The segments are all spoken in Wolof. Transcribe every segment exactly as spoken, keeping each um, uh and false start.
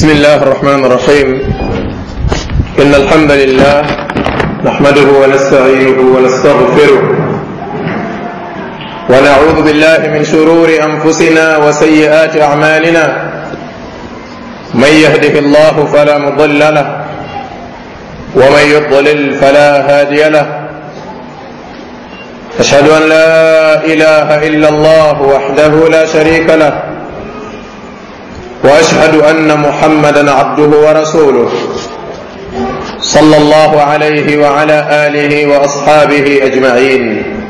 بسم الله الرحمن الرحيم إن الحمد لله نحمده ونستعينه ونستغفره ونعوذ بالله من شرور أنفسنا وسيئات أعمالنا من يهده الله فلا مضل له ومن يضلل فلا هادي له أشهد أن لا إله إلا الله وحده لا شريك له وأشهد أن محمدا عبده ورسوله صلى الله عليه وعلى آله وأصحابه أجمعين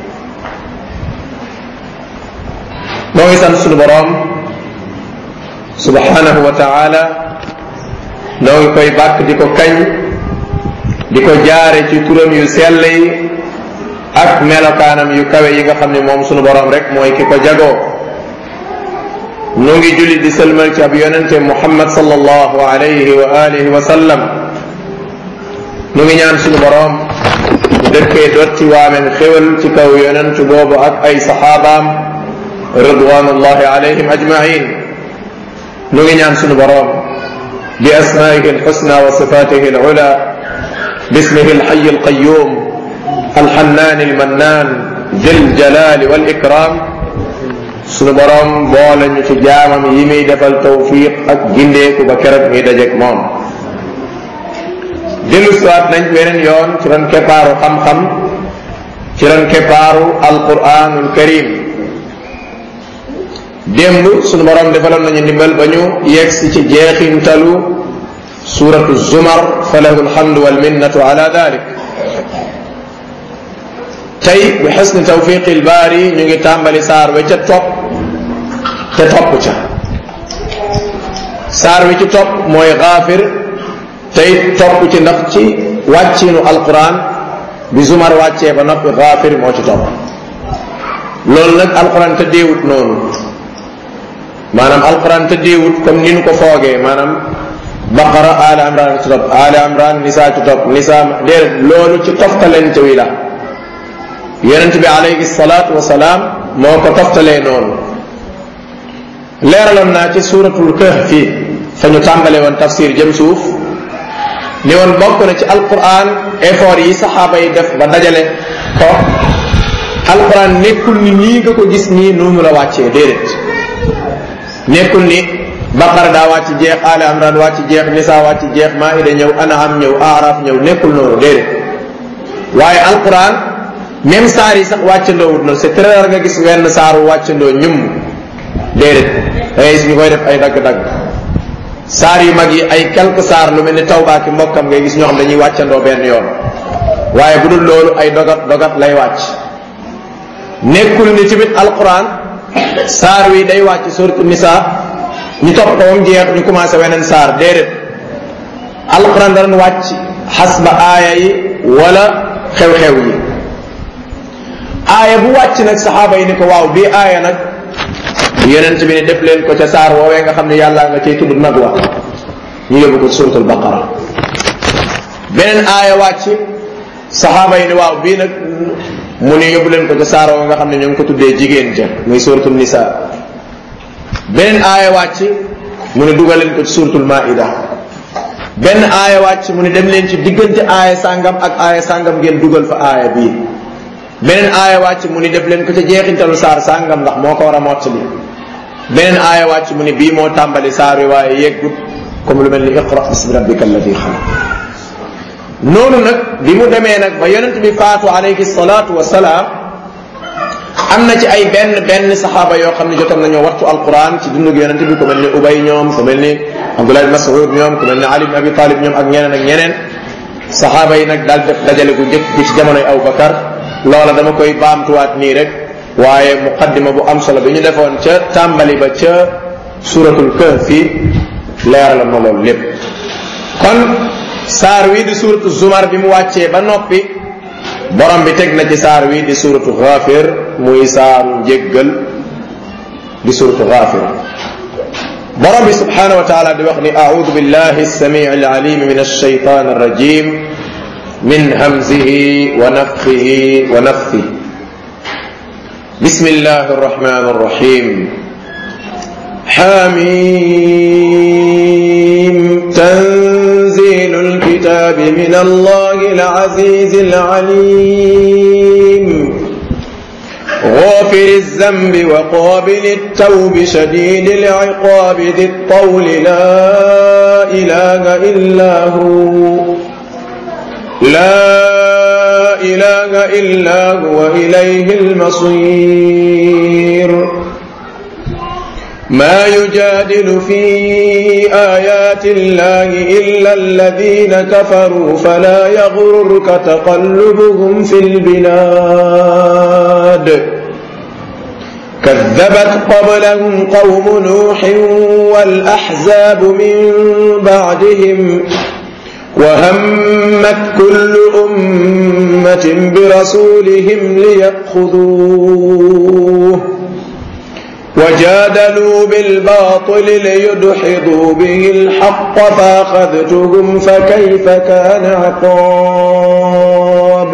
mooy sant sunu boroom subhanahu wa taala noo ngi koy bàkk di ko kañ di ko jaare ci turam yu sell yi ak melokaanam yu kawe yi nga xam ne moom sunu boroom rek mooy ki ko jagoo noo ngi julli di sëlmal ci ab yonente muhammad sallallahu alayhi wa alihi wa sallam nu ngi ñaan sunu boroom mu dëkkee dotti waamem xéwal ci kaw yonentu boobu ak ay saxaabaam ridwanullahi alayhim ajmain nu ngi ñaan sunu boroom bi asmaihi alxusna wa sifatihi alula bismihi alxayi alqayum alxannaan almannaan dil jalali wal ikram sunu boroom boole ñu ci jaamam yi muy defal tawfiq ak gindeeku ba keroog muy dajeek moom dellu siwaat nañ beneen yoon ci ron keppaaru xam-xam ci ron keppaaru alquranul karim démb sunu boroom defaloon nañu ndimbal ba ñu yegsi ci jeexintalu suratu zumar falahu alhamdu wal minnatu ala dalik tey bi xusni tawfiqi albaari ñu ngi tàmbali saar we ca topp te topp ca saar wi ci topp mooy Gaafir tey topp ci ndax ci wàccinu alquran bi zumar wàccee ba noppi Gaafir moo ci topp loolu nag alquran te déewut noonu maanaam alquran te déewut comme ni nu ko foogee maanaam baqara ala imran ci topp ala imran nisa ci topp nisa déedéet loolu ci toftalente wi la yonent bi alayhi salaatu wasalaam moo ko toftalee noonu leeraloon naa ci suuratul kahfi fa ñu tàmbalee woon tafsir jëm suuf ni woon bokk na ci alquran effort yi saxaaba yi def ba dajale ko alquran nekkul ni nii nga ko gis nii noonu la wàccee déedéet nekkul ni baqara daa wàcc jeex ali imran wàcc jeex nisa wàcc jeex maida ñëw an'am ñëw araf ñëw nekkul noonu déedéet waaye alquran même saar yi sax wàccandoowut noonu c'est très rare nga gis wenn saaru wàccandoo ñum déedéet dangay gis ñu koy def ay dagg-dagg saar yu mag yi ay quelques saar lu mel ni tawbaa ki mbokkam ngay gis ñoo xam dañuy wàccandoo benn yoon waaye bu dul loolu ay dogat dogat lay wàcc nekkul ni tamit alquran saar wi day wàcc suratu nisa ñu topp ko moom jeex ñu commencé weneen saar déedéet alquran daan wàcc xasba aaya yi wala xew-xew yi aaya bu wàcc nag saxaaba yi ni ko waaw bii aaya nag yonent bi ne def leen ko ca saar woowee nga xam ne yàlla nga cay tudd nag wa ñu yóbbu ko suratul baqara beneen aaya wàcc saxaaba yi ni waaw bii nag mu ne yóbbu leen ko ca saar woowee nga xam ne ñoo ngi ko tuddee jigéen ja muy suratul nisa beneen aaya wàcc mu ne dugal leen ko ci suratul maida benn aaya wàcc mu ne dem leen ci diggante aaya sàngam ak aaya sàngam ngeen dugal fa aaya bii beneen aaya wàcc mu ni def leen ko ca jeexintalu saar sàngam ndax moo ko war a mottali beneen aaya wàcc mu ni bii moo tàmbali saar wi waaye yeggut comme lu mel ni iqra bismi rabbika alladi xalaq noonu nag bi mu demee nag ba yonent bi faatu alayhi salaatu wasalaam am na ci ay benn benn saxaaba yoo xam ne jotoon nañoo wattu alquran ci dundug yonent bi ku mel ni ubay ñoom ku mel ni abdullah ibn mas'ud ñoom ku mel ni ali ibn abi talib ñoom ak ñeneen ak ñeneen saxaaba yi nag daal def dajale gu njëkk gi ci jamonoy abubakar loola dama koy baamtuwaat nii rek waaye muqaddima bu am solo bi ñu defoon ca tàmbali ba ca suratul kahfi leerala ma loolu lépp kon saar wi di suratu zumar bi mu wàccee ba noppi borom bi teg na ci saar wi di suratu ghafir muy saaru njéggal di suratu ghafir borom bi subhanahu wa taala di wax ni a'udhu billahi as-sami' al-alim min ash-shaytan ar-rajim min hamzihi wa nafthihi wa nafthihi bismillahir rahmanir rahim hamim الله العزيز العليم غافر الذنب وقابل التوب شديد العقاب ذي الطول لا إله إلا هو لا إله إلا هو إليه المصير ما يجادل في آيات الله إلا الذين كفروا فلا يغررك تقلبهم في البلاد كذبت قبلهم قوم نوح والأحزاب من بعدهم وهمت كل أمة برسولهم ليأخذوه وجادلوا بالباطل ليدحضوا به الحق فأخذتهم فكيف كان عقاب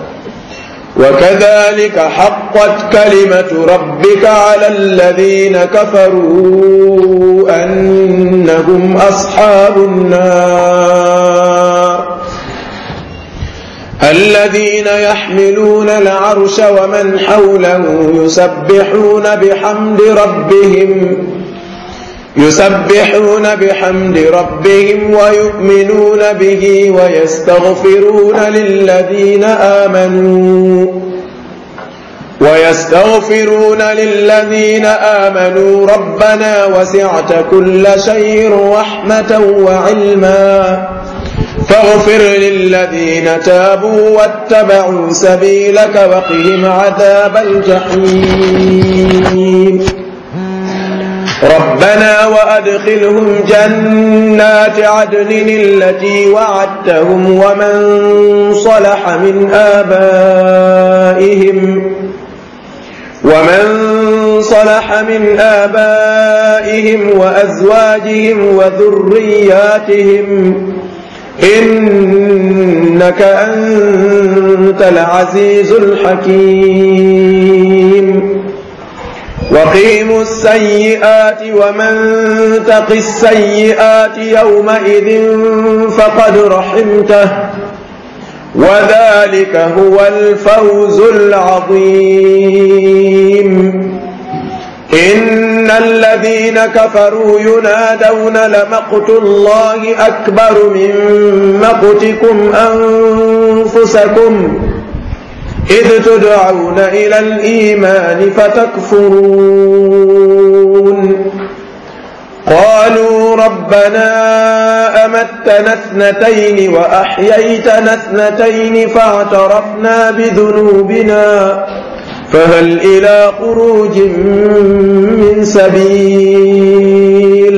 وكذلك حقت كلمة ربك على الذين كفروا أنهم أصحاب النار الذين يحملون العرش ومن حوله يسبحون بحمد ربهم يسبحون بحمد ربهم ويؤمنون به ويستغفرون للذين آمنوا ويستغفرون للذين آمنوا ربنا وسعت كل شيء رحمة وعلما فاغفر للذين تابوا واتبعوا سبيلك وقهم عذاب الجحيم ربنا وأدخلهم جنات عدن التي وعدتهم ومن صلح من آبائهم ومن صلح من آبائهم وأزواجهم وذرياتهم إنك أنت العزيز الحكيم وقهم السيئات ومن تق السيئات يومئذ فقد رحمته وذلك هو الفوز العظيم إن الذين كفروا ينادون لمقت الله أكبر من مقتكم أنفسكم إذ تدعون إلى الإيمان فتكفرون قالوا ربنا أمتنا اثنتين وأحييتنا اثنتين فاعترفنا بذنوبنا فهل إلى خروج من سبيل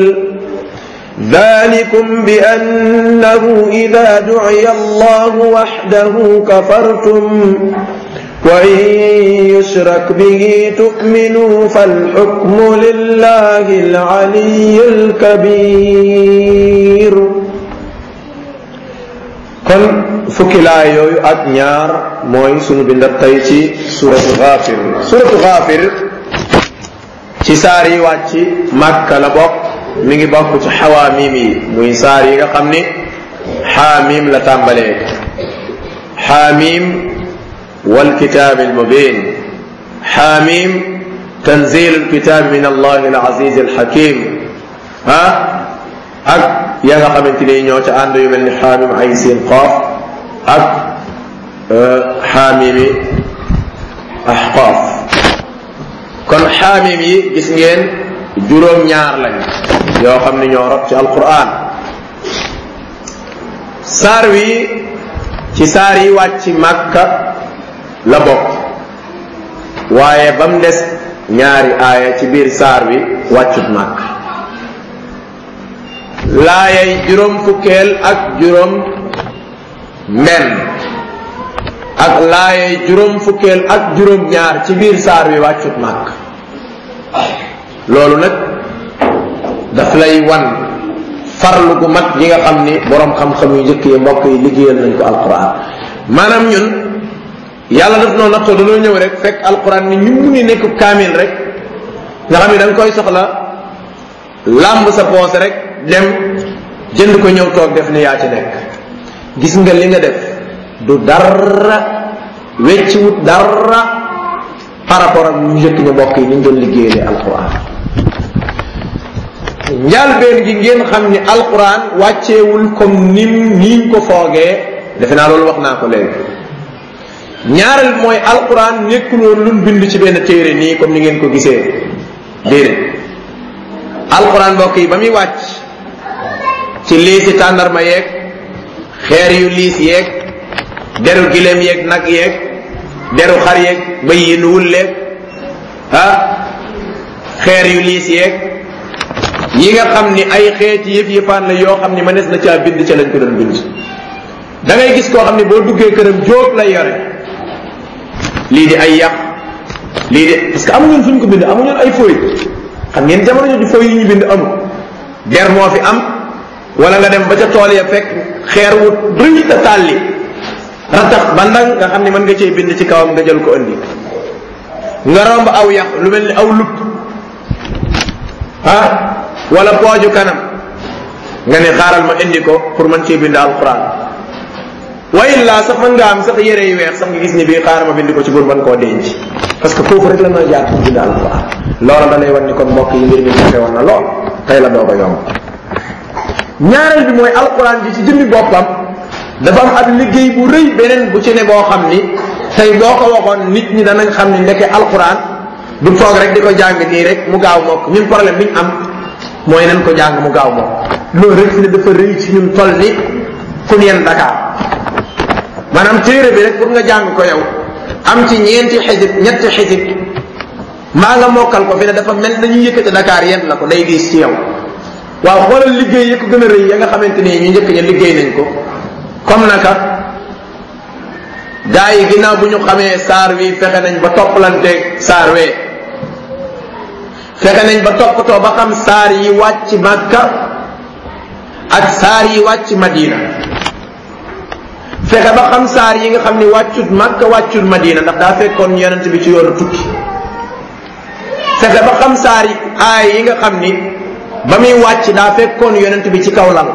ذلكم بأنه إذا دعي الله وحده كفرتم وإن يشرك به تؤمنوا فالحكم لله العلي الكبير kon fukki laay yooyu ak ñaar mooy sunu bindab tey ci suratu Ghafir suratu Ghafir ci saar yi wàcc Makka la bokk mi ngi bokk ci xawaamim yi muy saar yi nga xam ni xaamim la tàmbalee xaamim wal kitaab al mubin xaamim tanzil al kitaab min Allah al aziz al hakim ha ak ya nga xamante ni ñoo ca ànd yu mel ni xaamim ay siin qaaf ak xaamimi ahqaaf kon xaamim yi gis ngeen juróom ñaar lañ yoo xam ni ñoo rot ci alquran saar wi ci saar yi wàcc Makka la bokk waaye ba mu des ñaari aaya ci biir saar wi wàccut Makka laayay juróom fukkeel ak juróom mbenn ak laayay juróom fukkeel ak juróom ñaar ci biir saar wi wàccut Makka loolu nag daf lay wan farlu gu mag yi nga xam ni boroom xam-xam yu njëkk yi mbokk yi liggéeyal nañ ko alquran maanaam ñun yàlla daf noo nattoo dañoo ñëw rek fekk alquran ni ñu mu ni nekk kaamil rek nga xam ni da nga koy soxla làmb sa poos rek dem jënd ko ñëw toog def ni yaa ci nekk gis nga li nga def du dara wecciwut dara par rapport ak ñu njëkk ñu mbokk yi ni ñu doon liggéeyee alquran. njàlbeen gi ngeen xam ni alquran wàcceewul comme nim niñ ko foogee defe naa loolu wax naa ko léegi. ñaareel mooy alquran nekkul woon luñ bind ci benn téere nii comme ni ngeen ko gisee déedéet alquran mbokk yi ba muy wàcc ci liisi tàndarma yeeg xeer yu liis yeeg deru gileem yeeg nag yeeg deru xar yeeg bëy yi nu wulleeg ah xeer yu liis yeeg yi nga xam ni ay xeeti yëf yëfaan la yoo xam ni mënees na caa bind ca lañ ko doon bind. da ngay gis koo xam ni boo duggee këram jóob lay yore lii di ay yàq lii di parce que amuñu fuñ ko bind amuñu ay fooy xam ngeen jamono jooju fooy yi ñu bind amul der moo fi am wala nga dem ba ca tool ya fekk xeer wu rëy ta tàlli ratax ba ndang nga xam ni mën nga cee bind ci kawam nga jël ko andi nga romb aw yàq lu mel ni aw lupp ah wala pooju kanam nga ne xaaral ma indi ko pour mën cee bind alquran wa illa sax mën nga am sax yére yu weex sax nga gis ni bii xaaral ma bind ko ci pour mën koo denc parce que foofu rek la mën a jaar pour bind alquran loolu da lay wan ni kon mbokk yi mbir mi jafe woon na lool tey la doog a yomb. ñaareel bi mooy alquran ji ci jëmmi boppam dafa am ab liggéey bu rëy beneen bu ci ne boo xam ni tey boo ko waxoon nit ñi danañ xam ni ndeke alquran du toog rek di ko jàng nii rek mu gaaw mokk ñun problème bi ñu am mooy nañ ko jàng mu gaaw mokk loolu rek fi ne dafa rëy ci ñun toll ni fu neen Dakar maanaam téere bi rek pour nga jàng ko yow am ci ñeenti xisib ñetti xisib maa nga mokkal ko fi ne dafa mel nañu yëkkati Dakar yenn la ko day diis ci yow. waaw xoolal liggéey yi ko gën a rëy ya nga xamante ni ñu njëkk ña liggéey nañ ko comme naka gaa yi ginnaaw bu ñu xamee saar wi fexe nañ ba toppalanteeg saar wee fexe nañ ba toppatoo ba xam saar yi wàcc Makka ak saar yi wàcc Madina fexe ba xam saar yi nga xam ni wàccut Makka wàccut Madina ndax daa fekkoon yonent bi ci yoonu tukki fexe ba xam saar yi aay yi nga xam ni ba muy wàcc daa fekkoon yonent bi ci kaw lal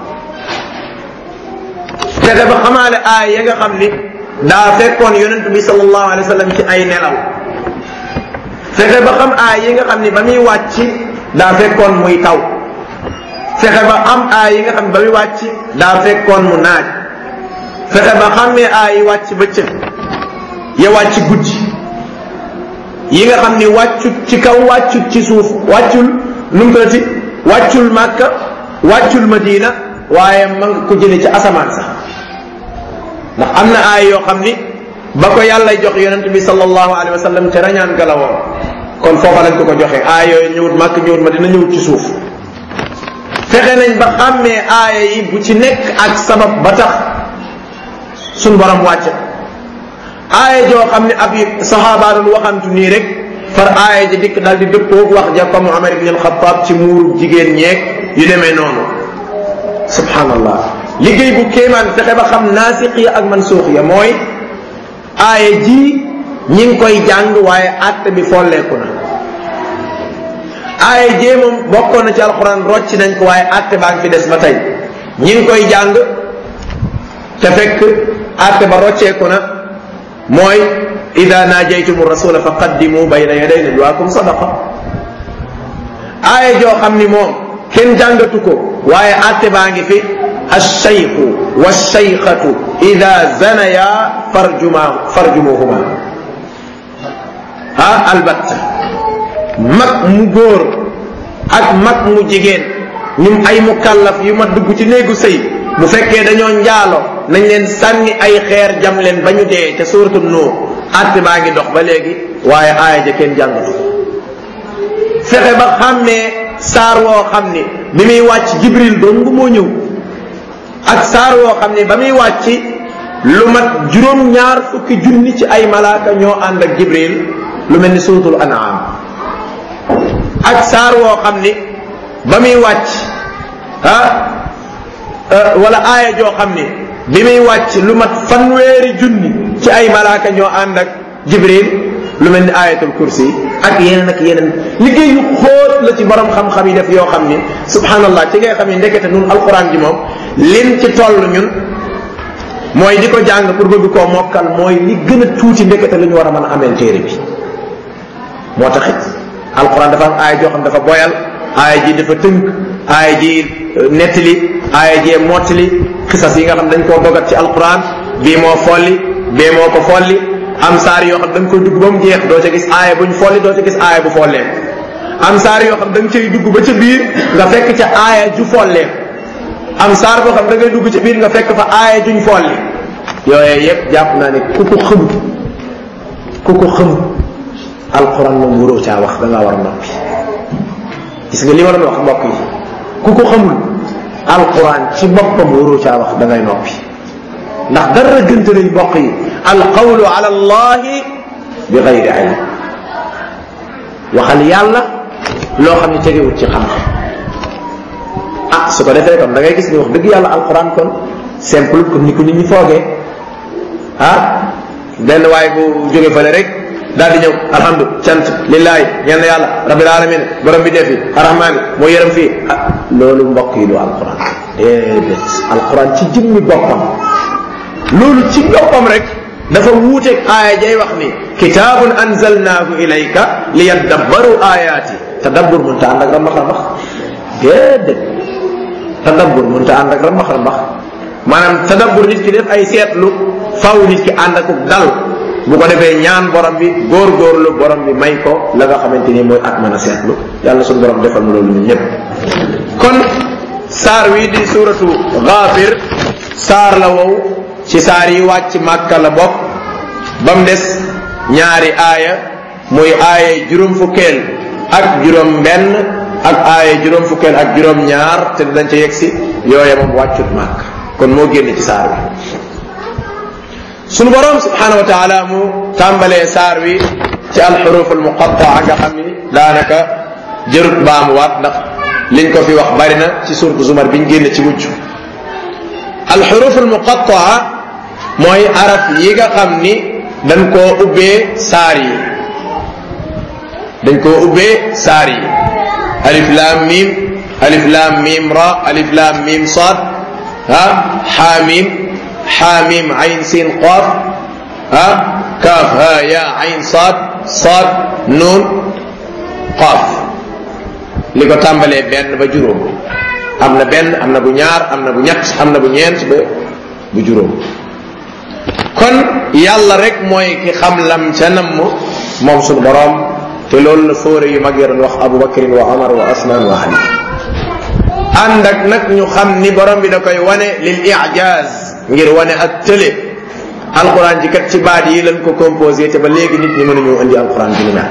fexe ba xamaale aay ya nga xam ni daa fekkoon yonent bi sallallahu alayhi wa sallam ci ay nelaw fexe ba xam aay yi nga xam ni ba muy wàcc daa fekkoon muy taw fexe ba am aay yi nga xam ni ba muy wàcc daa fekkoon mu naaj fexe ba xammee aay yi wàcc bëccëg ya wàcc guddi yi nga xam ni wàccut ci kaw wàccut ci suuf wàccul nu mu tuddati wàccul Makka wàccul Madina waaye ma nga ko jëlee ci asamaan sax ndax am na aay yoo xam ni ba ko yàlla jox yonent bi sallallahu alayhi wa sallam te rañaan ga la woon kon foofa lañ ko ko joxe aay yooyu ñëwut Makka ñëwut Madina ñëwut ci suuf fexe nañ ba xàmmee aaya yi bu ci nekk ak sabab ba tax suñ borom wàcce aaya joo xam ne ab saxaaba doon waxantu nii rek far aaya ji dikk daal di dëppoog wax ja comme Umar ibn al-Khattab ci muuru jigéen ñeeg yu demee noonu subhanallah liggéey bu kéemaan fexe ba xam naasiq ya ak mansuux ya mooy aaya ji ñi ngi koy jàng waaye àtte bi folleeku na aaya jee moom bokkoon na ci alquran rocc nañ ko waaye àtte baa ngi fi des ba tey ñi ngi koy jàng te fekk àtte ba rocceeku na mooy ida najaytum rasula fa qaddimu bayna yaday najwaakum sadaqa aaya joo xam ni moom kenn jàngatu ko waaye àtte baa ngi fi alshaykhu walshaykhatu ida zanaya farjuma farjumuhuma ah albatta mag mu góor ak mag mu jigéen ñum ay mukallaf yu ma dugg ci néegu sëy bu fekkee dañoo njaalo nañ leen sànni ay xeer jam leen ba ñu dee te suuratu Nuur àtte baa ngi dox ba léegi waaye aaya ja kenn jàngatu fexe ba xàmmee saar woo xam ni bi muy wàcc Jibril dong moo ñëw ak saar woo xam ni ba muy wàcc lu mat juróom ñaar fukki junni ci ay malaaka ñoo ànd ak Jibril lu mel ni suuratul An'am ak saar woo xam ni ba muy wàcc ah wala aaya joo xam ni bi muy wàcc lu mat fanweeri junni ci ay malaaka ñoo ànd ak Jibril lu mel ni ayatul kursi ak yeneen ak yeneen liggéey yu xóot la ci borom xam-xam yi def yoo xam ni subhanallah ci ngay xam ni ndekete nun alquran ji moom lim ci toll ñun mooy di ko jàng pour bëgg koo mokkal mooy li gën a tuuti ndekete lu ñu war a mën a ameel téere bi. moo taxit alquran dafa am aaya joo xam dafa boyal, aaya ji dafa tënk, aaya ji nettali, aaya ji mottali xisas yi nga xam dañ koo dogat ci alquran, bii moo folli bee moo ko folli. am saar yoo xam da nga koy dugg ba mu jeex doo ca gis aaya buñ folli doo ca gis aaya bu follee. am saar yoo xam da nga cay dugg ba ca biir nga fekk ca aaya ju follee. am saar boo xam da ngay dugg ca biir nga fekk fa aaya juñ folli. yooyu yëpp jàpp naa ne ku ko xëm ku ko xëm alquran moom wuroo caa wax da ngaa war a noppi. gis nga li ma doon wax mbokk yi ku ko xamul alquran ci boppam wuroo caa wax da ngay noppi. ndax dara gënte nañ mbokk yi alqawlu ala allahi bi gayri ilm, waxal yàlla loo xam ne tegewut ci xam-xam. ah su ko defee kon da ngay gis ni wax dëgg yàlla alquran kon simple comme ni ko nit ñi foogee. ah benn waay bu jóge fële rek daal di ñëw alhamdu cant lillahi ñeel na yàlla rabbil alamin borom bi defi arrahmani moo yërëm fii ah loolu mbokk yi du alquran déedéet. alquran ci jëmmi boppam loolu ci boppam rek dafa wuuteeg aaya jay wax ni kitaabun anzalnaahu ilayka liyadabbaru ayaati. tadabbur mënta ànd ak ramax ramax déedéet. tadabbur mënta ànd ak ramax ramax maanaam tadabbur nit ki def ay seetlu faw nit ki ànd ak dal bu ko defee ñaan borom bi góorgóorlu borom bi may ko la nga xamante ni mooy ak mën a seetlu. yàlla suñu borom defal na loolu ñun ñëpp. kon saar wi di suuratu Gaafir saar la wow ci saar yi wàcc Màkka la bokk ba mu des ñaari aaya muy aaya juróom fukkeel ak juróom benn ak aaya juróom fukkeel ak juróom ñaar te dañ ca yegsi yooye moom wàccut Màkka kon moo génn ci saar wi. sunu borom subhanahu wa taala mu tàmbalee saar wi ci alxuruf almuqattaa nga xam ni daanaka jërut baamu waat ndax liñ ko fi wax bari na ci suuratu Zumar biñ génn ci mujj. alxuruf almuqattaa mooy araf yi nga xam ni dañ koo ubbee saar yi dañ koo ubbee saar yi alif lam mim alif lam mim ra alif lam mim sad ha xaamim xaamim ayn sin qaaf ha kaaf ha ya ayn sad sad nun qaaf li ko tàmbalee benn ba juróom am na benn am na bu ñaar am na bu ñett am na bu ñeent ba bu juróom. kon yàlla rek mooy ki xam lam ca namm moom suñu borom te loolu la fóore yu mag ya doon wax Abu Bakrin wa Omar wa Osman wa Ali. ànd ak nag ñu xam ni borom bi da koy wane lil i'jaz ngir wane ak tële. alquran ji kat ci baat yi lañ ko composé te ba léegi nit ñi mënuñoo indi alquran bi ni mel.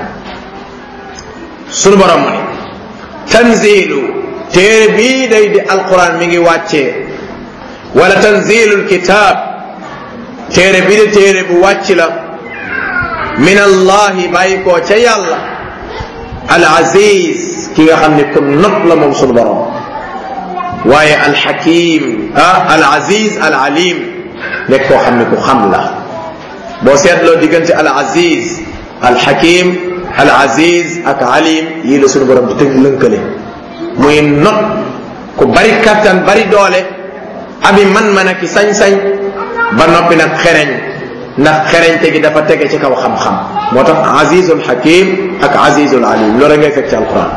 suñu borom mu ni tanzilu téere bii day di alquran mi ngi wàccee wala tanzilul kitab téere bi de téere bu wàcc la min allahi bàyyi koo ca yàlla al aziz ki nga xam ne ku not la moom sunu borom waaye al hakim ah al aziz al alim nekk koo xam ne ku xam la boo seetloo diggante al aziz al hakim al aziz ak alim yii la sunu borom di tënk lënkale muy not ku bari kattan bari doole abi man-man ak sañ-sañ ba noppi nag xereñ ndax xereñte gi dafa tege ci kaw xam-xam moo tax azizul hakim ak azizul alim loolu ngay fekk ci alquran.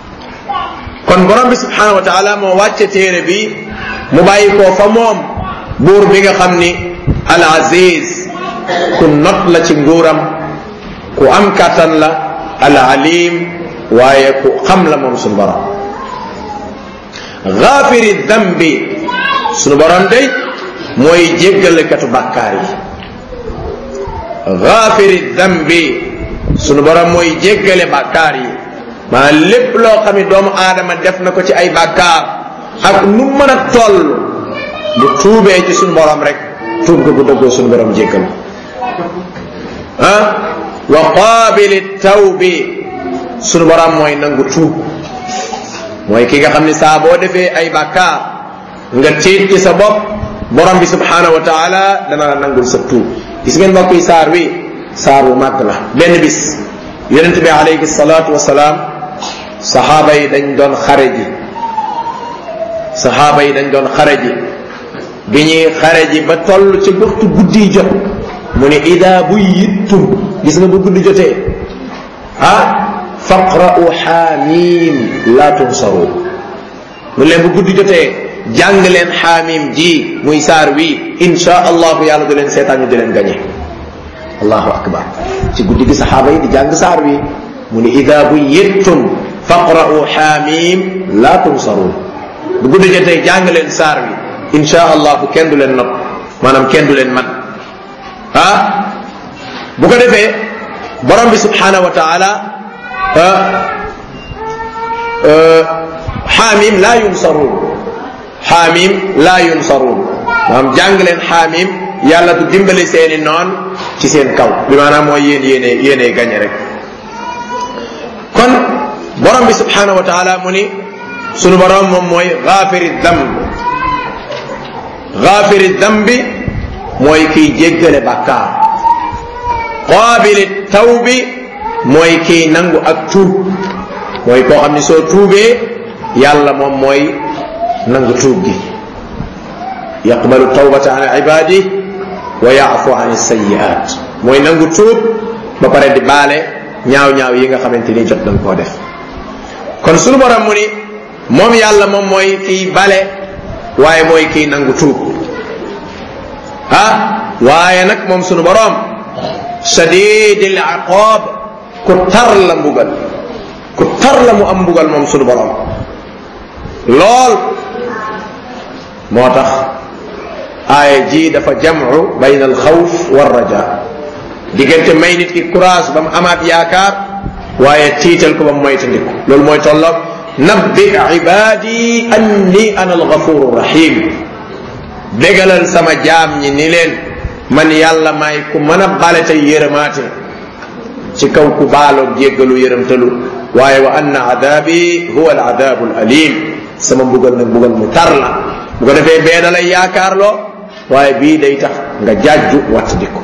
kon borom bi subhanahu wa taala moo wàcce téere bi mu bàyyi koo fa moom buur bi nga xam ni al aziz ku not la ci nguuram ku am kattan la al alim waaye ku xam la moom sunu borom. gaafiri dambi sunu borom day mooy jéggalekatu bàkkaar yi. gaafiri dambi sunu borom mooy jéggale bàkkaar yi maanaam lépp loo xam ne doomu aadama def na ko ci ay bàkkaar ak nu mën a toll bu tuubee ci sunu borom rek tuub ga bu dëggoo sunu borom jéggal ah wa qaabili tawbi sunu borom mooy nangu tuub mooy ki nga xam ne saa boo defee ay bàkkaar nga tiit ci sa bopp borom bi subhanahu wa taala dana la nangul sa tuub. gis ngeen mbokk yi saar wi saar wu màgg la. benn bis yonent bi alayhi salaatu wasalaam saxaaba yi dañ doon xare ji saxaaba yi dañ doon xare ji bi ñuy xare ji ba toll ci waxtu guddi jot mu ne ida bu yittum gis nga bu guddi jotee ah faqra'u xaamim la tunsaru mu leen bu guddi jotee jàng leen xaamim ji muy saar wi insha allahu yàlla du leen seetaan ñu di leen gañe allahu akbar ci guddi gi saxaaba yi di jàng saar wi mu ne ida bu yittum faqra'u xaamim la tunsaru bu guddi jotee jàng leen saar wi insha allahu kenn du leen not maanaam kenn du leen man ah bu ko defee borom bi subhanahu wa taala xaamim laa yunsarun xaamim laa yunsarun maanaam jàng leen xaamim yàlla du dimbali seeni noon ci seen kaw bi maanaam mooy yéen yéene yéene gañe rek kon borom bi subhanahu wa taala mu ni sunu borom moom mooy gaafiri damb gaafiri dambi mooy kiy jéggale bàkkaar qaabili tawbi mooy kiy nangu ak tuub mooy koo xam ni soo tuubee yàlla moom mooy nangu tuub gi yaqbalu tawbata an ibadi wa yaafu an sayiat mooy nangu tuub ba pare di baale ñaaw ñaaw yi nga xamante ni jot nañ koo def kon sunu borom mu ni moom yàlla moom mooy kiy bale waaye mooy kiy nangu tuub ah waaye nag moom sunu borom shadidil iqab ku tar la mbugal ku tar la mu am mbugal moom sunu borom lool moo tax aaya ji dafa jamcu bayna al xawf war raja diggante may nit ki courage ba mu amaat yaakaar waaye tiital ko ba mu moytandiku loolu mooy tolloog nabbi ibadi anni ana al ghafuru rahim bégalal sama jaam ñi ni leen man yàlla maay ku mën a bale tey yërëmaate ci kaw ku baaloog jéggalu yërëmtalu waaye wa anna adabi huwa al adabu al alim sama mbugal nag mbugal mu tar la bu ko defee bee da lay yaakaar loo waaye bii day tax nga jàjju watt diko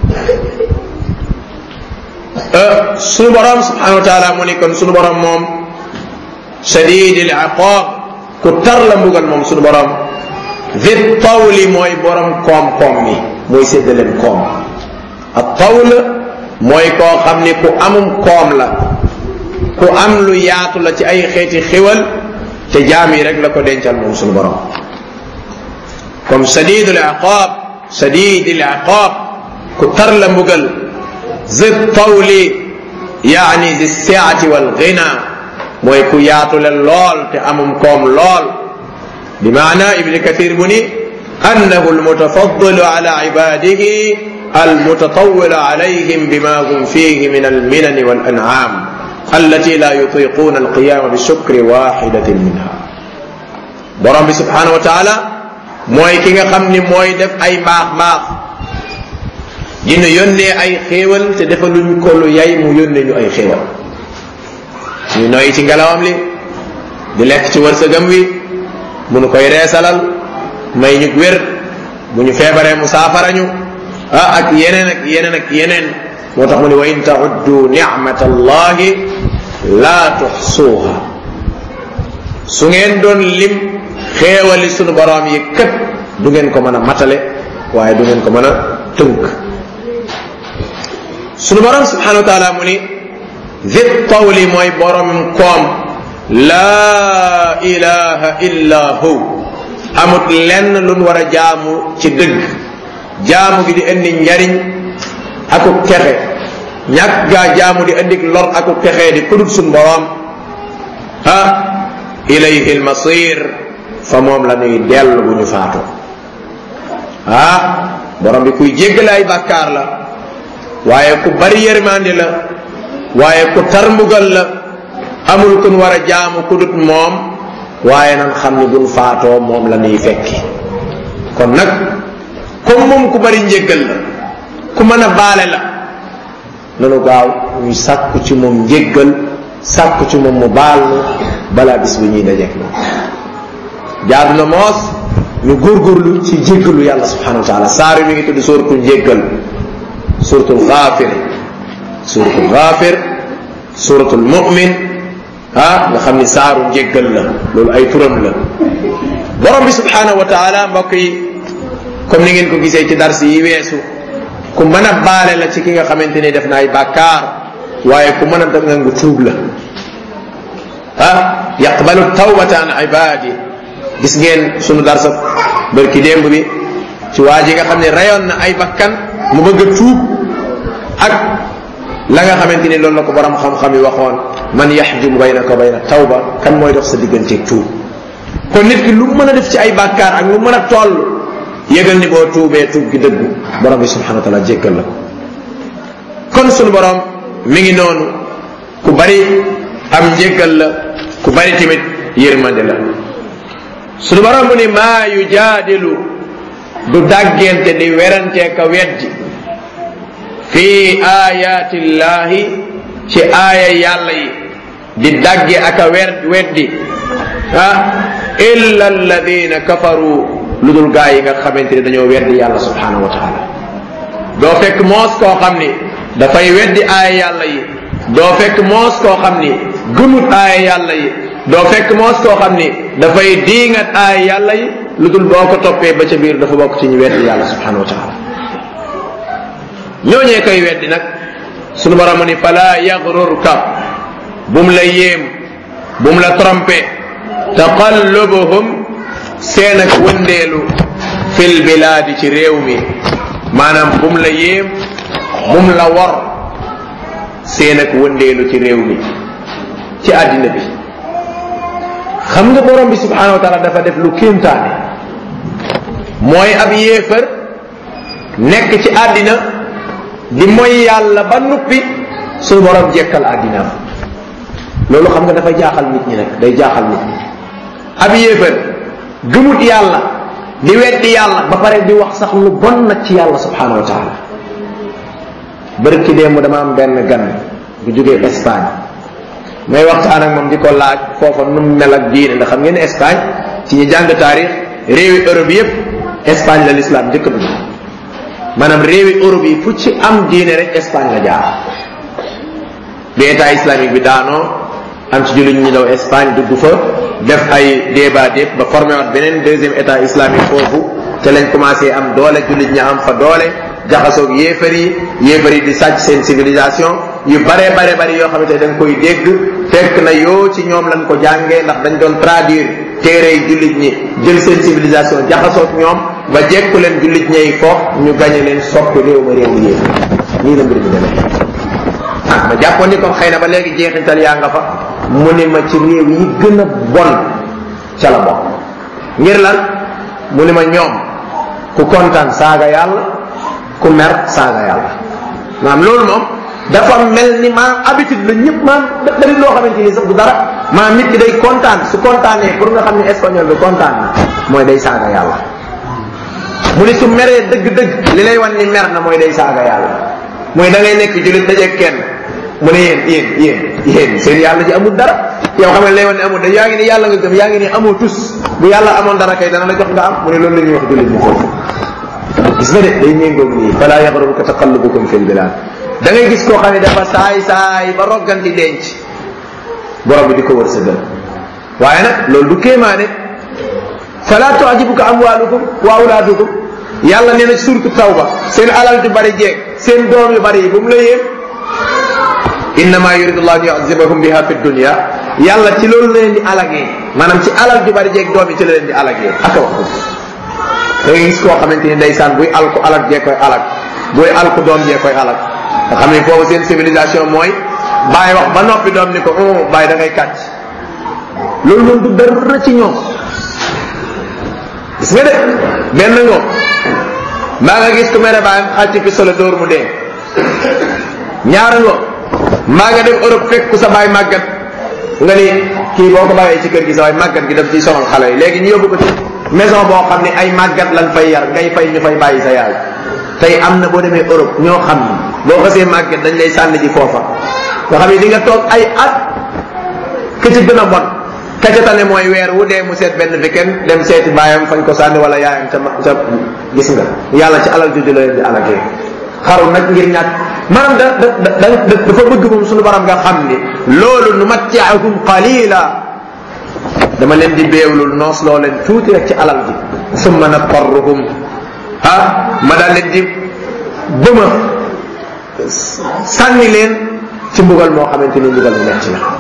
sunu borom subhanahu wa taala mu ni kon sunu borom moom shadidil iqab ku tar la mbugal moom sunu borom di tawli mooy borom koom-koom mi mooy séddaleen koom ak tawl mooy koo xam ni ku amum koom la ku am lu yaatu la ci ay xeeti xiwal te jaam yi rek la ko dencal moom sunu borom comme shadidul iqab shadidil iqab ku tar la mbugal zi tawli yaani zi siati wal ghina mooy ku yaatu la lool te amum koom lool bi maana ibn kathir mu ni annahu almutafaddilu ala ibadihi almutatawwilu alayhim bima hum fihi min alminan wal an'am allati la yutiquna alqiyama bi shukri wahidatin minha borom bi subhanahu wa taala mooy ki nga xam ni mooy def ay mbaax mbaax dina yónnee ay xéewal te defaluñ ko lu yay mu yónnee ñu ay xéewal ñu noyyi ci ngelawam li di lekk ci wërsëgam wi mu nu koy reesalal may ñu wér bu ñu feebaree mu saafara ñu ah ak yeneen ak yeneen ak yeneen moo tax mu ne wa in ta'uddu ni'mata allahi la tuxsuuha su ngeen doon lim xéewali sunu borom yi kët du ngeen ko mën a matale waaye du ngeen ko mën a tënk sunu borom subhanahu wa taala mu ni zi tawli mooy borom koom laa ilaha illa hu amut lenn luñ war a jaamu ci dëgg jaamu gi di indi njariñ akuk texe ñàkk gaa jaamu di indi lor akuk texe di kudut suñ borom ah ilayhi almasir fa moom la ñuy dellu bu ñu faatu ah borom bi kuy jéggale ay bàkkaar la waaye ku bari yërmande la waaye ku tar mbugal la amul kun war a jaamu ku dut moom waaye nan xam ni buñ faatoo moom la ñuy fekki kon nag comme moom ku bari njéggal la ku mën a baale la nanu gaaw ñu sàkku ci moom njéggal sàkku ci moom mu baal nu balaa bis bu ñuy dajeek moom jaadu na moos ñu góorgóorlu ci jéggalu yàlla subhanahu wa taala saar mi ngi tudd suratul njéggal suratul Ghafir suratul Ghafir suratul mu'min ah nga xam ni saaru njéggal la loolu ay turam la borom bi subhanahu wa taala mbokk yi comme ni ngeen ko gisee ci dars yi weesu ku mën a baale la ci ki nga xamante ni def na ay bàkkaar waaye ku mën a danga ngu tuub la ah yaqbalu tawbata an ibadi gis ngeen sunu darsa barki démb bi ci waa ji nga xam ne rayoon na ay bakkan mu bëgg a tuub ak la nga xamante ni loolu la ko borom xam-xam yi waxoon man yaxjum baynaka bayna tawba kan mooy dox sa digganteeg tuub kon nit ki lu mën a def ci ay bàkkaar ak lu mën a toll yëgal ni boo tuubee tuub gi dëggu borom bi subhanahu wa taala jéggal la ko kon sunu borom mi ngi noonu ku bari am njéggal la ku bari tamit yërmande la sunu borom mu ni maa yujaadilu du dàggente di werantee ka weddi fii ayatillahi ci aaya yàlla yi di dagge ak a wer weddi ah illa alladina kafaru lu dul gaa yi nga xamante ni dañoo weddi yàlla subhanahu wa taala doo fekk moos koo xam ni dafay weddi aaya yàlla yi doo fekk moos koo xam ni gëmut aaya yàlla yi doo fekk moos koo xam ni dafay diingat aaya yàlla yi lu dul boo ko toppee ba ca biir dafa bokk ci ñu weddi yàlla subhanahu wa taala ñooñee koy weddi nag sunu borom ni fala yagrurka bum la yéem bum la trompé taqallubuhum seen ak wëndeelu fil bilaadi ci réew mi maanaam bum la yéem bum la wor seen ak wëndeelu ci réew mi ci àddina bi xam nga borom bi subhanahu wa taala dafa def lu kéemtaane mooy ab yéefar nekk ci àddina di mooy yàlla ba nuppi suñu borom jekkal àddina loolu xam nga dafa jaaxal nit ñi nag day jaaxal nit ñi ab yéefar gëmut yàlla di weddi yàlla ba pare di wax sax lu bon nag ci yàlla subhanahu wa taala bërki démb dama am benn gan bu jógee Espagne may waxtaan ak moom di ko laaj foofa nu mu mel ak diine ndax xam ngeen ne Espagne ci ñu jàng taarix réewi Europe yépp Espagne la l'islam njëkk a dugg maanaam réewi Europe yi fu ci am diine rek Espagne la jaar bi état islamique bi daanoo am ci jullit ñi daw Espagne dugg fa def ay débat dépp ba formé waat beneen deuxième état islamique foofu te lañ commencé am doole jullit ñi am fa doole jaxasoog yéefar yi yéefar yi di sàcc seen civilisation yu bare bare bari yoo xamante ne da nga koy dégg fekk na yoo ci ñoom lañ ko jàngee ndax dañ doon traduire téere yi jullit ñi jël seen civilisation jaxasoog ñoom ba jekku leen jullit ñey foofu ñu gañe leen soppi réew ma réew yéen nii la mbir mi demee ah ma jàppoon ni comme xëy na ba léegi jeexintal yaa nga fa mu ne ma ci réew yi gën a bon ca la bokk ngir lan mu ne ma ñoom ku kontaan saaga yàlla ku mer saaga yàlla maanaam loolu moom dafa mel ni maanaam habitude la ñëpp maanaam dafa loo xamante ni sax du dara maanaam nit ki day kontaan su kontaanee pour nga xam ne espagnol bi kontaan na mooy day saaga yàlla mu ne su meree dëgg-dëgg li lay wan ni mer na mooy day saaga yàlla mooy da ngay nekk jullit dajeeg kenn mu ne yéen yéen yéen yéen seen yàlla ji amul dara yow xam ne lay wan ne amul da yaa ngi ni yàlla nga gëm yaa ngi ni amoo tus bu yàlla amoon dara kay dana la jox nga am mu ne loolu la ñuy wax jullit mu foofu gis nga de day méngoog nii fala yaxruruka taqallubukum fil bilad da ngay gis koo xam ne dafa saay saay ba rogganti denc borom bi di ko wërsëgal waaye nag loolu du kéemaane fala tu'jibuka amwalukum wa awladukum yàlla nee na surtu tawba seen alal ju bari jeeg seen doom yu bari yi bu mu la yéeg innama yuridu llahu an yu'azzibahum biha fi dunya yàlla ci loolu la leen di alagee maanaam ci alal ju bari jeeg doom yi ci la leen di alagee aka wax ko da ngay gis koo xamante ni ndeysaan buy alku alag jee koy alag buy alku doom jee koy alag nga xam ne foofu seen civilisation mooy bàyyi wax ba noppi doom ni ko oh bàyyi da ngay kàcc loolu noonu du dara ci ñoom gis nga de benn ngoo maa nga gis ko mere bàyyam xàcc fi solo dóor mu dee ñaara ngoo maa nga dem Europe fekk ku sa bàyyi màggat nga ni kii boo ko bàyyee ci kër gi sa waay màggat gi daf ciy sonal xale yi léegi ñu yóbbu ko ci maison boo xam ne ay màggat lañ fay yar ngay fay ñu fay bàyyi sa yaay tey am na boo demee Europe ñoo xam ni boo xasee màggat dañ lay sànni ji foofa nga xam ne di nga toog ay at ka ci gën a bon ka ca tane mooy weer wu dee mu seet benn weekend dem seeti baayam fañ ko sànni wala yaayam ca ca gis nga yàlla ci alal ju la leen di alagee xaru nag ngir ñàkk maanaam da da da dafa bëgg moom suñu baram nga xam ni loolu nu matti'ahum qalila dama leen di beewlul noos loo leen tuuti rek ci alal ji summa natarruhum ah ma daal leen di bëma sànni leen ci mbugal moo xamante ni mbugal mu metti la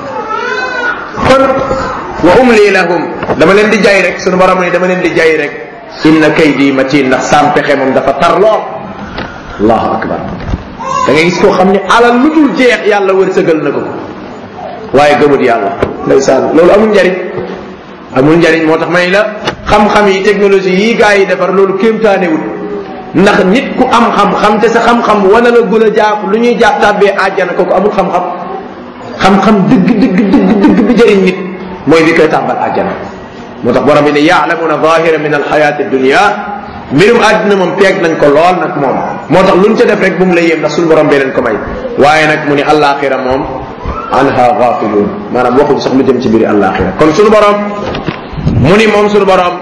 kon wa umli lahum dama leen di jay rek sunu borom ni dama leen di jay rek inna kaydi matin ndax saam pexe moom dafa tar lool allahu akbar da ngay gis koo xam ne alal lu dul jeex yàlla wërsëgal na ko waaye gëmut yàlla ndeysaan loolu amul njariñ amul njariñ moo tax may la xam-xam yi technologie yi gaa yi defar loolu kéemtaanewul ndax nit ku am xam-xam te sa xam-xam wana la gula jaaf lu ñuy jàpp tàbbee àjjana kooku amul xam-xam xam-xam dëgg dëgg dëgg dëgg bi jëriñ nit mooy bi koy tàbbal àjjana moo tax borom bi ne ya'lamuna zahira min alxayati dunya mbirum àddina moom peeg nañ ko lool nag moom moo tax luñ ca def rek bu mu la yéem ndax suñu borom bee leen ko may waaye nag mu ni àllaaxira moom anha ghaafilun maanaam waxuñ sax lu jëm ci biir àllaaxira kon suñu borom mu ni moom suñu borom